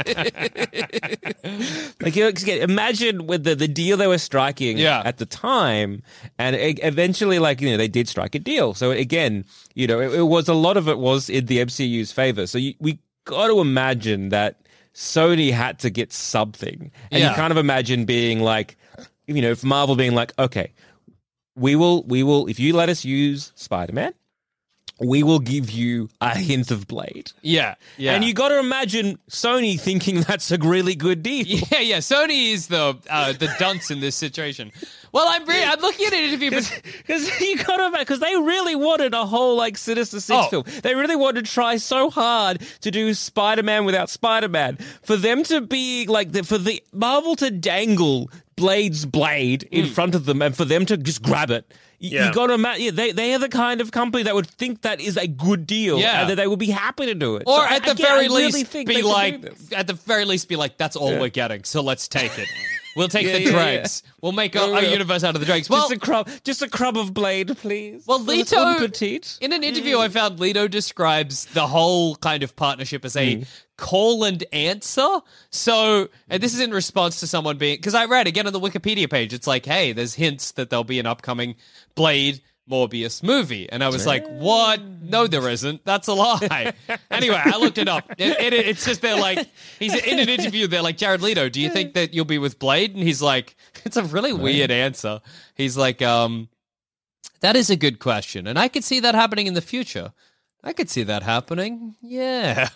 in. Like, you know, 'cause again, imagine with the, the deal they were striking Yeah. at the time, and e- eventually, like, you know, they did strike a deal. So again, you know, it, it was a lot of it was in the M C U's favor. So you, we got to imagine that Sony had to get something, and Yeah. you kind of imagine being like, you know, if Marvel being like, okay, we will, we will, if you let us use Spider-Man, we will give you a hint of Blade. Yeah, yeah. And you got to imagine Sony thinking that's a really good deal. Yeah, yeah. Sony is the uh, the dunce in this situation. Well, I'm re- I'm looking at an interview, but Because you got to, because they really wanted a whole like Sinister Six Oh. film. They really wanted to try so hard to do Spider-Man without Spider-Man. For them to be like, the, for the Marvel to dangle Blade's blade in Hmm. front of them, and for them to just grab it. You, Yeah. you got to imagine, yeah, they they are the kind of company that would think that is a good deal, Yeah. and that they would be happy to do it. or So, at the again, very I really least, think they be could do like, this. at the very least, be like, that's all we're getting, so let's take it. We'll take Yeah, the yeah, dregs. We'll make a, a Yeah. universe out of the dregs. Well, just a crumb, just a crumb of Blade, please. Well, So it's Leto, un petite. in an interview I found, Leto describes the whole kind of partnership as a call and answer. So, and this is in response to someone being, because I read again on the Wikipedia page, it's like, hey, there's hints that there'll be an upcoming Blade Morbius movie. And I was like, what? No, there isn't. That's a lie. Anyway, I looked it up. It, it, it's just, they're like, he's in an interview, they're like, Jared Leto, do you think that you'll be with Blade? And he's like, it's a really weird answer. He's like, um, that is a good question. And I could see that happening in the future. I could see that happening. Yeah.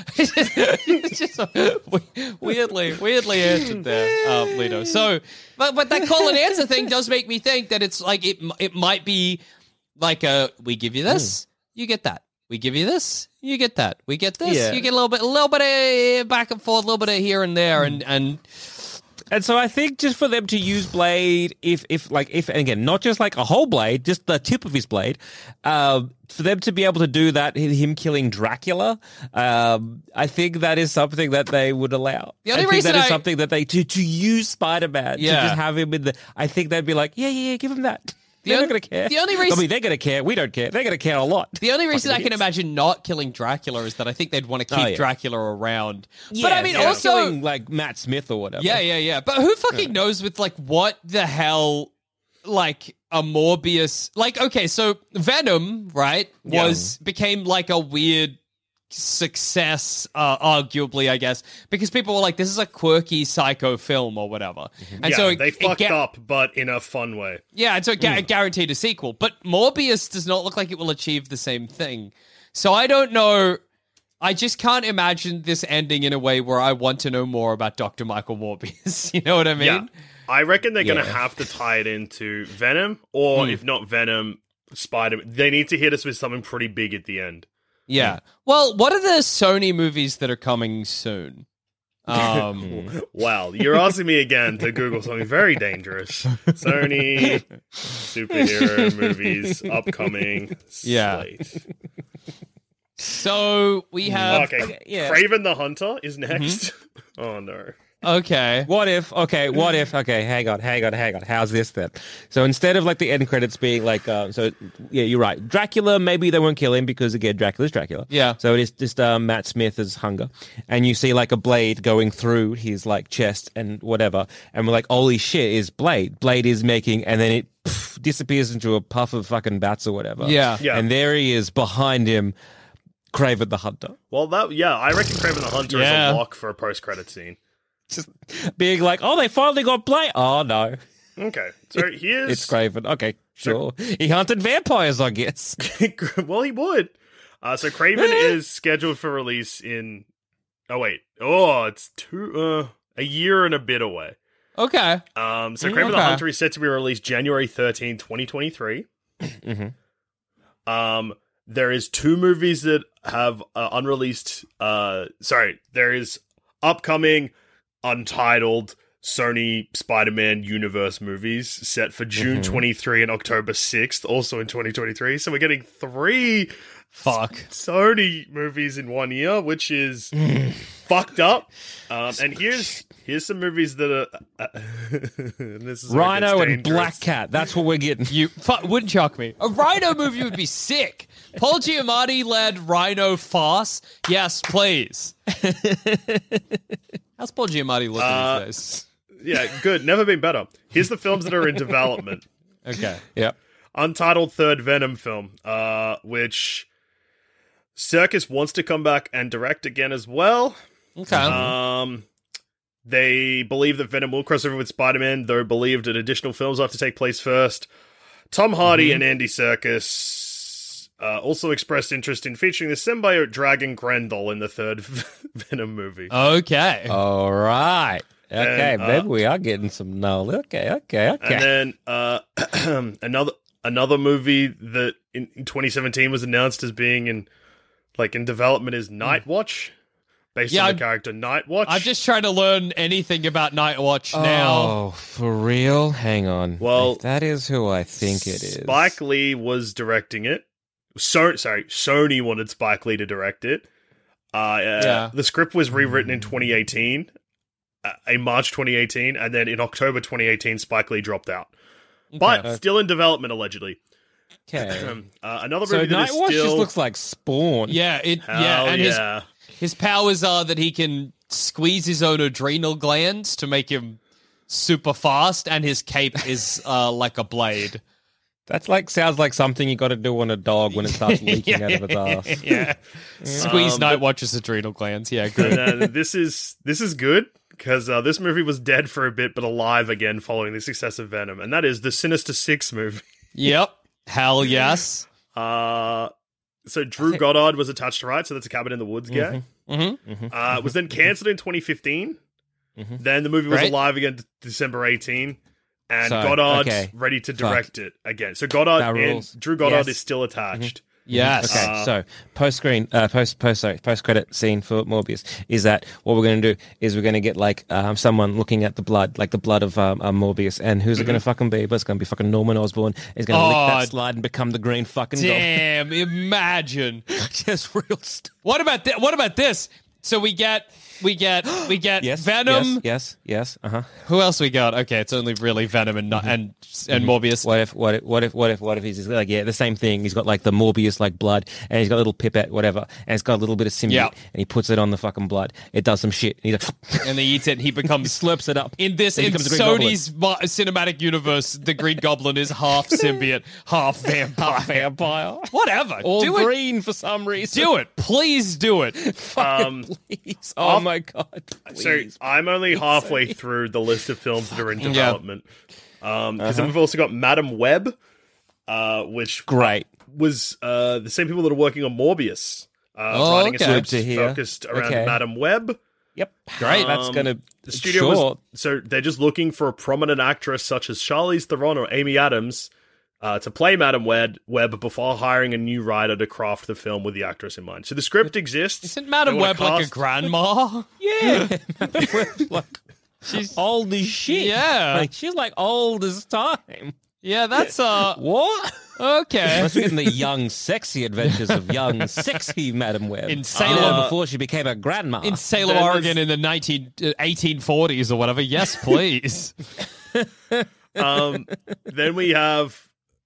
It's just a, weirdly, weirdly answered there, um, Leto. So, but but that call and answer thing does make me think that it's like it it might be like a we give you this, you get that. We give you this, you get that. We get this, Yeah. you get a little bit, a little bit of back and forth, a little bit of here and there, and and And so I think just for them to use Blade, if if like if and again not just like a whole blade, just the tip of his blade, um, for them to be able to do that, him killing Dracula, um, I think that is something that they would allow. The only I think reason that is I- something that they to to use Spider-Man Yeah. to just have him in the. I think they'd be like, yeah, yeah, yeah, give him that. The They're on- not going to care. the only I reason- mean, they're going to care. We don't care. They're going to care a lot. The only reason I Fucking can idiots. imagine not killing Dracula is that I think they'd want to keep Oh, yeah. Dracula around. Yeah, but I mean, yeah. also, killing like Matt Smith or whatever. yeah, yeah, yeah. But who fucking knows with like what the hell, like a Morbius? Like, okay, so Venom, right, was became like a weird success, uh, arguably, I guess, because people were like, this is a quirky psycho film or whatever. And yeah, so it, they it fucked ga- up, but in a fun way. Yeah, and so it ga- guaranteed a sequel. But Morbius does not look like it will achieve the same thing. So I don't know. I just can't imagine this ending in a way where I want to know more about Doctor Michael Morbius. You know what I mean? Yeah. I reckon they're going to Yeah. have to tie it into Venom, or Hmm. if not Venom, Spider-Man. They need to hit us with something pretty big at the end. Yeah. Well, what are the Sony movies that are coming soon? Um, Wow, you're asking me again to Google something very dangerous. Sony superhero movies upcoming Yeah. slate. so we have. Okay, yeah. Craven the Hunter is next. Oh no. Okay. What if, okay, what if, okay, hang on, hang on, hang on. How's this then? So instead of like the end credits being like, uh, so yeah, you're right. Dracula, maybe they won't kill him because again, Dracula's Dracula. Yeah. So it is just uh, Matt Smith as Hunger. And you see like a blade going through his like chest and whatever. And we're like, holy shit, is Blade. Blade is making, and then it pff, disappears into a puff of fucking bats or whatever. Yeah. Yeah. And there he is behind him, Craven the Hunter. Well, that yeah, I reckon Craven the Hunter Yeah. is a lock for a post-credit scene. Just being like, oh, they finally got Blade. Oh, no. Okay, so here's It's Craven. Okay, sure. He hunted vampires, I guess. well, he would. Uh, so Craven is scheduled for release in. Oh wait, oh, it's two uh a year and a bit away. Okay. Um, so Mm, Craven the okay. Hunter is set to be released January thirteenth, twenty twenty-three. Mm-hmm. Um, there is two movies that have uh, unreleased. Uh, sorry, there is upcoming untitled Sony Spider-Man universe movies set for June Mm-hmm. twenty-third and October sixth, also in twenty twenty-three. So we're getting three Fuck. Sony movies in one year, which is fucked up. Um, and here's here's some movies that are uh, and this is where it Rhino gets and dangerous. Black Cat. That's what we're getting. You fu- wouldn't shock me. A Rhino movie would be sick. Paul Giamatti led Rhino farce. Yes, please. How's Paul Giamatti looking Uh, these days? Yeah, good. Never been better. Here's the films that are in development. Okay. Yeah. Untitled third Venom film, uh, which Circus wants to come back and direct again as well. Okay. Um, they believe that Venom will cross over with Spider-Man, though believed that additional films will have to take place first. Tom Hardy and Andy Serkis uh, also expressed interest in featuring the symbiote dragon Grendel in the third Venom movie. okay. All right. Okay, And, uh, maybe we are getting some knowledge. Okay, okay, okay. And then uh, another another movie that in, in twenty seventeen was announced as being in like in development is Night Watch, based Yeah, on the I'm- character Night Watch. I'm just trying to learn anything about Night Watch now. Oh, for real? Hang on. Well, If that is who I think it is. Spike Lee was directing it. So sorry, Sony wanted Spike Lee to direct it. Uh, uh, Yeah. The script was rewritten in twenty eighteen, uh, in March twenty eighteen, and then in October twenty eighteen, Spike Lee dropped out. But still in development, allegedly. Okay. Um, uh, another So movie that Night is Watch still just looks like Spawn. Yeah, it Hell yeah, and yeah. his his powers are that he can squeeze his own adrenal glands to make him super fast, and his cape is uh, like a blade. That's like sounds like something you got to do on a dog when it starts leaking out of its ass. Yeah, squeeze Um, Night but- Watch's adrenal glands. Yeah, good. And, uh, this is this is good because uh, this movie was dead for a bit, but alive again following the success of Venom, and that is the Sinister Six movie. Yep. Hell yes. Uh, so Drew Goddard was attached to write, so that's a Cabin in the Woods guy. Mm-hmm. Uh, it was then cancelled in twenty fifteen. Then the movie was Great. alive again December eighteenth. And So, Goddard's okay. ready to Fuck. direct it again. So Goddard That and rules. Drew Goddard Yes. is still attached. Yes. Okay, Uh, so post screen, uh, post post sorry, post credit scene for Morbius is that what we're going to do is we're going to get like um, someone looking at the blood, like the blood of um, um, Morbius, and who's it going to fucking be? But it's going to be fucking Norman Osborn. He's going to lick Oh, that slide and become the green fucking Damn! Imagine. goblin. Just real. St- What about thi- What about this? So we get, we get, we get Yes, Venom. Yes, yes, yes. Uh huh. Who else we got? Okay, it's only really Venom and not, and and Morbius. What if, what if, what if, what if, what if he's just like, yeah, the same thing. He's got like the Morbius like blood, and he's got a little pipette, whatever, and it's got a little bit of symbiote, Yeah. and he puts it on the fucking blood. It does some shit. And he's like, And they eat it, and he he becomes slurps it up. in this Then he in becomes the Green Goblin. Sony's mo- cinematic universe. The Green Goblin is half symbiote, half vampire. Half vampire, Whatever, all do it. green for some reason. Do it, please do it. Um, Please. Oh my god. so Please. I'm only halfway through the list of films that are in Yeah. development. Um, because Uh-huh. then we've also got Madam Web, uh, which Great. was uh the same people that are working on Morbius. Uh, Oh, writing okay. a script Good to hear. focused around Okay. Madam Web. Yep. Great. That's Um, gonna. The studio sure. was so they're just looking for a prominent actress such as Charlize Theron or Amy Adams uh, to play Madam Web, Web before hiring a new writer to craft the film with the actress in mind. So the script exists. Isn't Madam They wanna Web like a cast- grandma? Yeah. like, she's old as shit. Yeah. Like she's like old as time. Yeah, that's uh What? okay. Must be getting the young, sexy adventures of young, sexy Madam Web. In Salem- Uh, before she became a grandma. In Salem, Then Oregon, there's- in the nineteen uh, eighteen forties or whatever. Yes, please. Um, then we have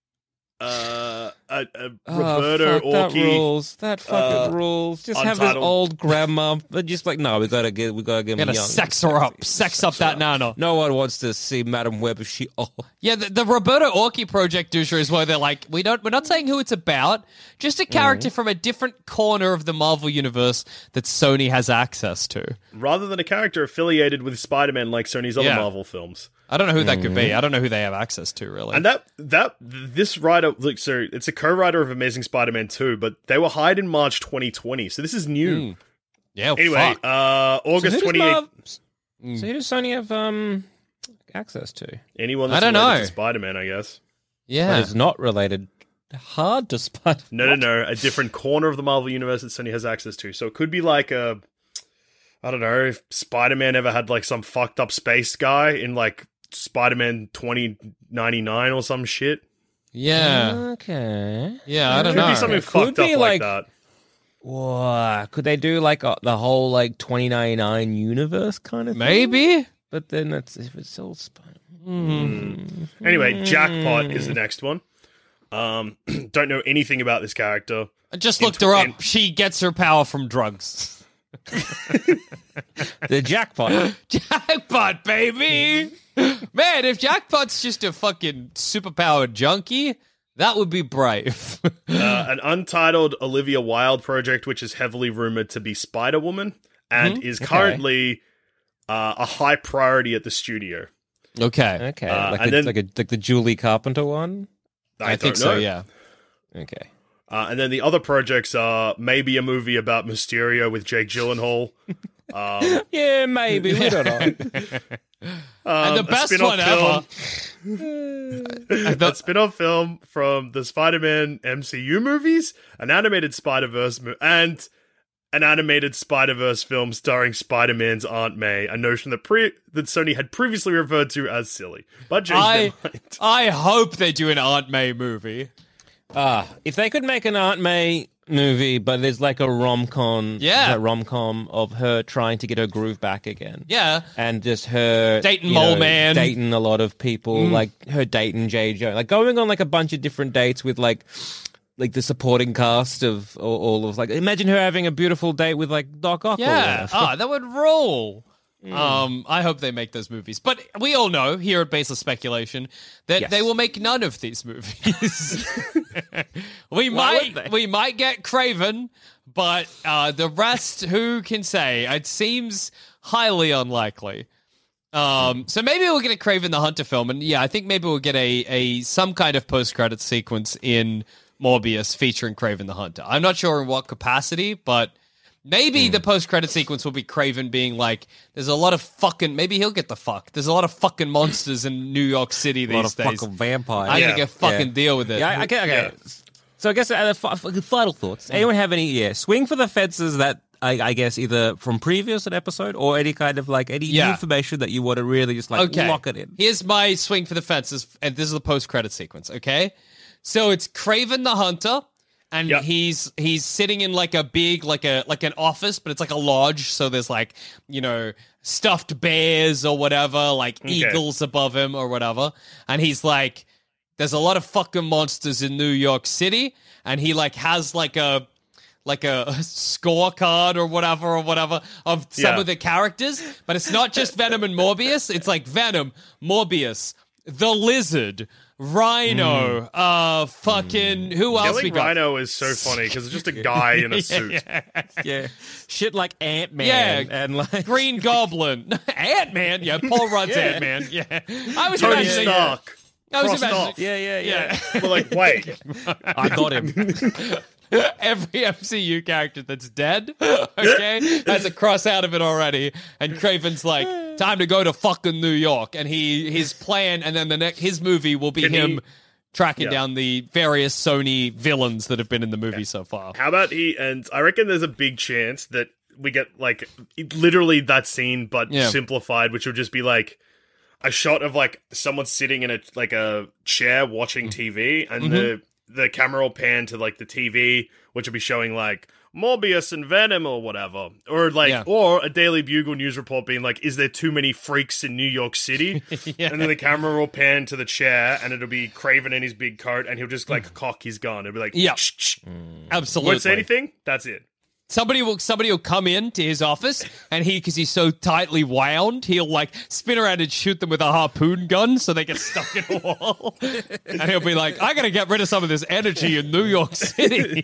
uh, a, a Oh, Roberto fuck, that Orci. rules. That fucking uh, rules. Just have this Untitled. old grandma, but just like no, we gotta get, we gotta get him Gotta young. sex her up. Sex up that nana. No one wants to see Madam Web if she old. Yeah, the, the Roberto Orci project, Dusha, is where they're like, we don't, we're not saying who it's about, just a character from a different corner of the Marvel universe that Sony has access to. Rather than a character affiliated with Spider-Man like Sony's other Yeah. Marvel films. I don't know who that could be. I don't know who they have access to, really. And that that this writer, look, so it's a co-writer of Amazing Spider-Man two, but they were hired in March twenty twenty, so this is new. yeah, Anyway, fuck. uh, So August who, does twenty-eighth. Marv- so who does Sony have um access to? Anyone I that's don't related know. to Spider-Man, I guess. But yeah. it's not related. Hard to spot. No, no, no. A different corner of the Marvel universe that Sony has access to. So it could be like a, I don't know, if Spider-Man ever had like some fucked up space guy in like Spider-Man twenty ninety-nine or some shit. Yeah. Okay. Yeah, I don't Could know. be something It could fucked up be like, like- that. Whoa. Could they do like a, the whole like twenty ninety-nine universe kind of thing? Maybe? But then it's if it's all Spider. Anyway, Jackpot is the next one. Um, don't know anything about this character. I just In looked her tw- up. She gets her power from drugs. The jackpot. Jackpot, baby! Man, if Jackpot's just a fucking superpowered junkie, that would be brave. Uh, an untitled Olivia Wilde project, which is heavily rumored to be Spider-Woman, and is currently uh, a high priority at the studio. okay. Okay. Uh, like, and a, then- like a like the Julie Carpenter one. I, I think don't so, know. yeah. Okay. Uh, and then the other projects are maybe a movie about Mysterio with Jake Gyllenhaal. Um, Yeah, maybe. We don't know. And the um, a best spin-off one film- ever. a spin-off film from the Spider-Man M C U movies, an animated Spider-Verse mo- and an animated Spider-Verse film starring Spider-Man's Aunt May, a notion that pre- that Sony had previously referred to as silly, but changed I, their mind. I hope they do an Aunt May movie. Ah, if they could make an Aunt May movie, but there's like a rom com, Yeah. rom com of her trying to get her groove back again. Yeah. And just her Dating you Mole know, Man. dating a lot of people, like her dating J. Jones, like going on like a bunch of different dates with like like the supporting cast of all, all of like. Imagine her having a beautiful date with like Doc Ock. or Yeah. whatever. Ah, that would roll. Um, I hope they make those movies. But we all know here at Baseless Speculation that Yes. they will make none of these movies. we Why might would they? we might get Craven, but uh, the rest, who can say? It seems highly unlikely. Um, so maybe we'll get a Craven the Hunter film, and yeah, I think maybe we'll get a a some kind of post credit sequence in Morbius featuring Craven the Hunter. I'm not sure in what capacity, but maybe Hmm. the post credit sequence will be Craven being like, "There's a lot of fucking." Maybe he'll get the fuck. There's a lot of fucking monsters in New York City A these lot of days. fucking vampires. I Yeah. gotta get fucking Yeah. deal with it. Yeah, okay, okay. So I guess uh, fi- fi- final thoughts. Anyone have any? Yeah, swing for the fences that I, I guess either from previous an episode or any kind of like any Yeah. new information that you want to really just like Okay. lock it in. Here's my swing for the fences, and this is the post credit sequence, okay? So it's Craven the Hunter, and Yep. he's he's sitting in like a big like a like an office, but it's like a lodge. So there's like you know stuffed bears or whatever, like eagles above him or whatever, and he's like, "There's a lot of fucking monsters in New York City," and he like has like a. like a scorecard or whatever or whatever of some Yeah. of the characters, but it's not just Venom and Morbius. It's like Venom, Morbius, the Lizard, Rhino, Mm. uh, fucking who else we Killing got? Rhino is so funny because it's just a guy in a suit. Yeah, shit like Ant Man. Yeah. and like Green Goblin, Ant Man. Yeah, Paul Rudd's Yeah. Ant Man. Yeah, I was Tony imagining. Stark. I was Crossed imagining. off. yeah, yeah, yeah. Yeah. We're like, wait. I got him. Every M C U character that's dead, okay, has a cross out of it already. And Craven's like, time to go to fucking New York. And he his plan, and then the next his movie will be Can him he- tracking Yeah. down the various Sony villains that have been in the movie so far. How about he? And I reckon there's a big chance that we get like literally that scene, but Yeah. simplified, which would just be like a shot of like someone sitting in a like a chair watching T V, and the the camera will pan to like the T V, which will be showing like Morbius and Venom or whatever, or like Yeah. or a Daily Bugle news report being like, "Is there too many freaks in New York City?" Yeah. And then the camera will pan to the chair, and it'll be Craven in his big coat, and he'll just like cock his gun. It'll be like, Yeah. shh, shh. Absolutely. Won't say anything. That's it. Somebody will somebody will come in to his office, and he, because he's so tightly wound, he'll like spin around and shoot them with a harpoon gun so they get stuck in a wall. And he'll be like, "I gotta get rid of some of this energy in New York City.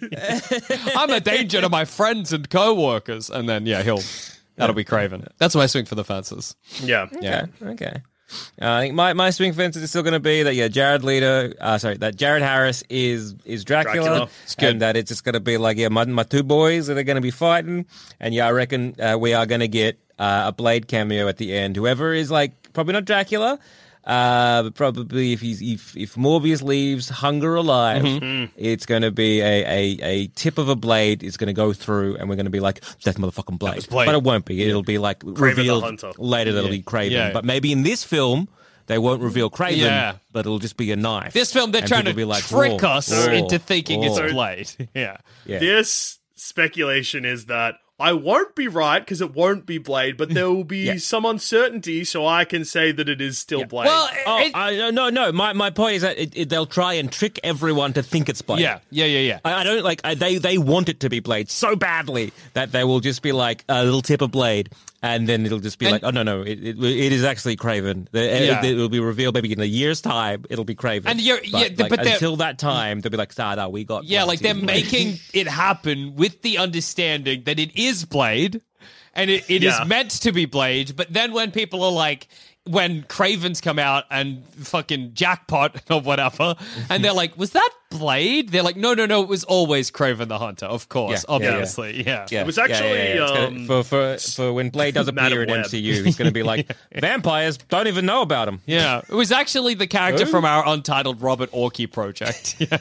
I'm a danger to my friends and co-workers." And then yeah, he'll that'll be Craven. That's my swing for the fences. Yeah. Yeah. Okay. okay. Uh, I think my, my swing fences is still going to be that yeah, Jared Leto, uh, sorry, that Jared Harris is is Dracula, Dracula. It's good. and that it's just going to be like yeah, my, my two boys that are going to be fighting, and yeah, I reckon uh, we are going to get uh, a Blade cameo at the end. Whoever is like probably not Dracula, uh, but probably if he's if if Morbius leaves Hunger alive, Mm-hmm. it's going to be a, a a tip of a blade is going to go through, and we're going to be like that's motherfucking Blade. Blade. But it won't be. It'll be like the revealed Hunter. later. That'll be Craven, Yeah. but maybe in this film they won't reveal Craven, Yeah. but it'll just be a knife. This film, they're And trying people to be like, trick "Whoa, us whoa, into thinking it's whoa." Blade. Yeah. Yeah. This speculation is that I won't be right because it won't be Blade, but there will be Yeah. some uncertainty, so I can say that it is still Blade. Well, Oh, it- I, no, no, no. My my point is that it, it, they'll try and trick everyone to think it's Blade. yeah, yeah, yeah, yeah. I, I don't like. I, they they want it to be Blade so badly that they will just be like a little tip of Blade, and then it'll just be And- like, oh no, no, it, it, it is actually Craven. The- Yeah. it, will be revealed maybe in a year's time. It'll be Craven. And you're- but, yeah, like, but they're- until that time, they'll be like, ah, no, we got. Yeah, one, like two, they're Blade." making it happen with the understanding that it is Blade and it, it is Yeah. meant to be Blade. But then when people are like, when Cravens come out and fucking jackpot or whatever, and they're like, was that Blade? They're like, no, no, no, it was always Craven the Hunter, of course, Yeah, yeah, obviously. Yeah. Yeah, It was yeah, yeah, actually, yeah. It's gonna- um, for for for when Blade does Madam appear in Web. M C U, he's going to be like vampires don't even know about him. Yeah, it was actually the character Who? from our untitled Robert Orkey project. Yeah.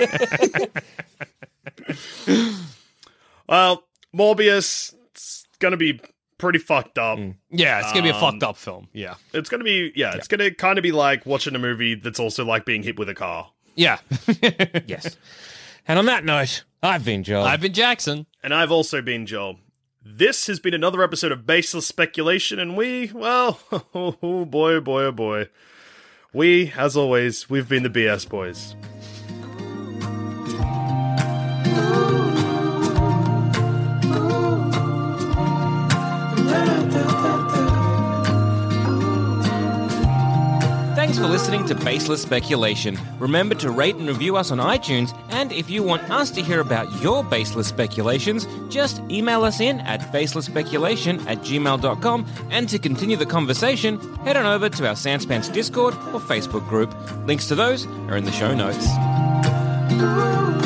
well, Morbius, it's gonna be pretty fucked up. Yeah, it's gonna be a Um, fucked up film. Yeah, It's gonna be, yeah, it's gonna kind of be like watching a movie that's also like being hit with a car. yeah. Yes. And on that note, I've been Joel. I've been Jackson. And I've also been Joel. This has been another episode of Baseless Speculation, and we, well, oh boy, oh boy, oh boy. We, as always, we've been the B S Boys. Thanks for listening to Baseless Speculation. Remember to rate and review us on iTunes, and if you want us to hear about your baseless speculations, just email us in at baselessspeculation at gmail dot com, and to continue the conversation, head on over to our Sanspants Discord or Facebook group. Links to those are in the show notes.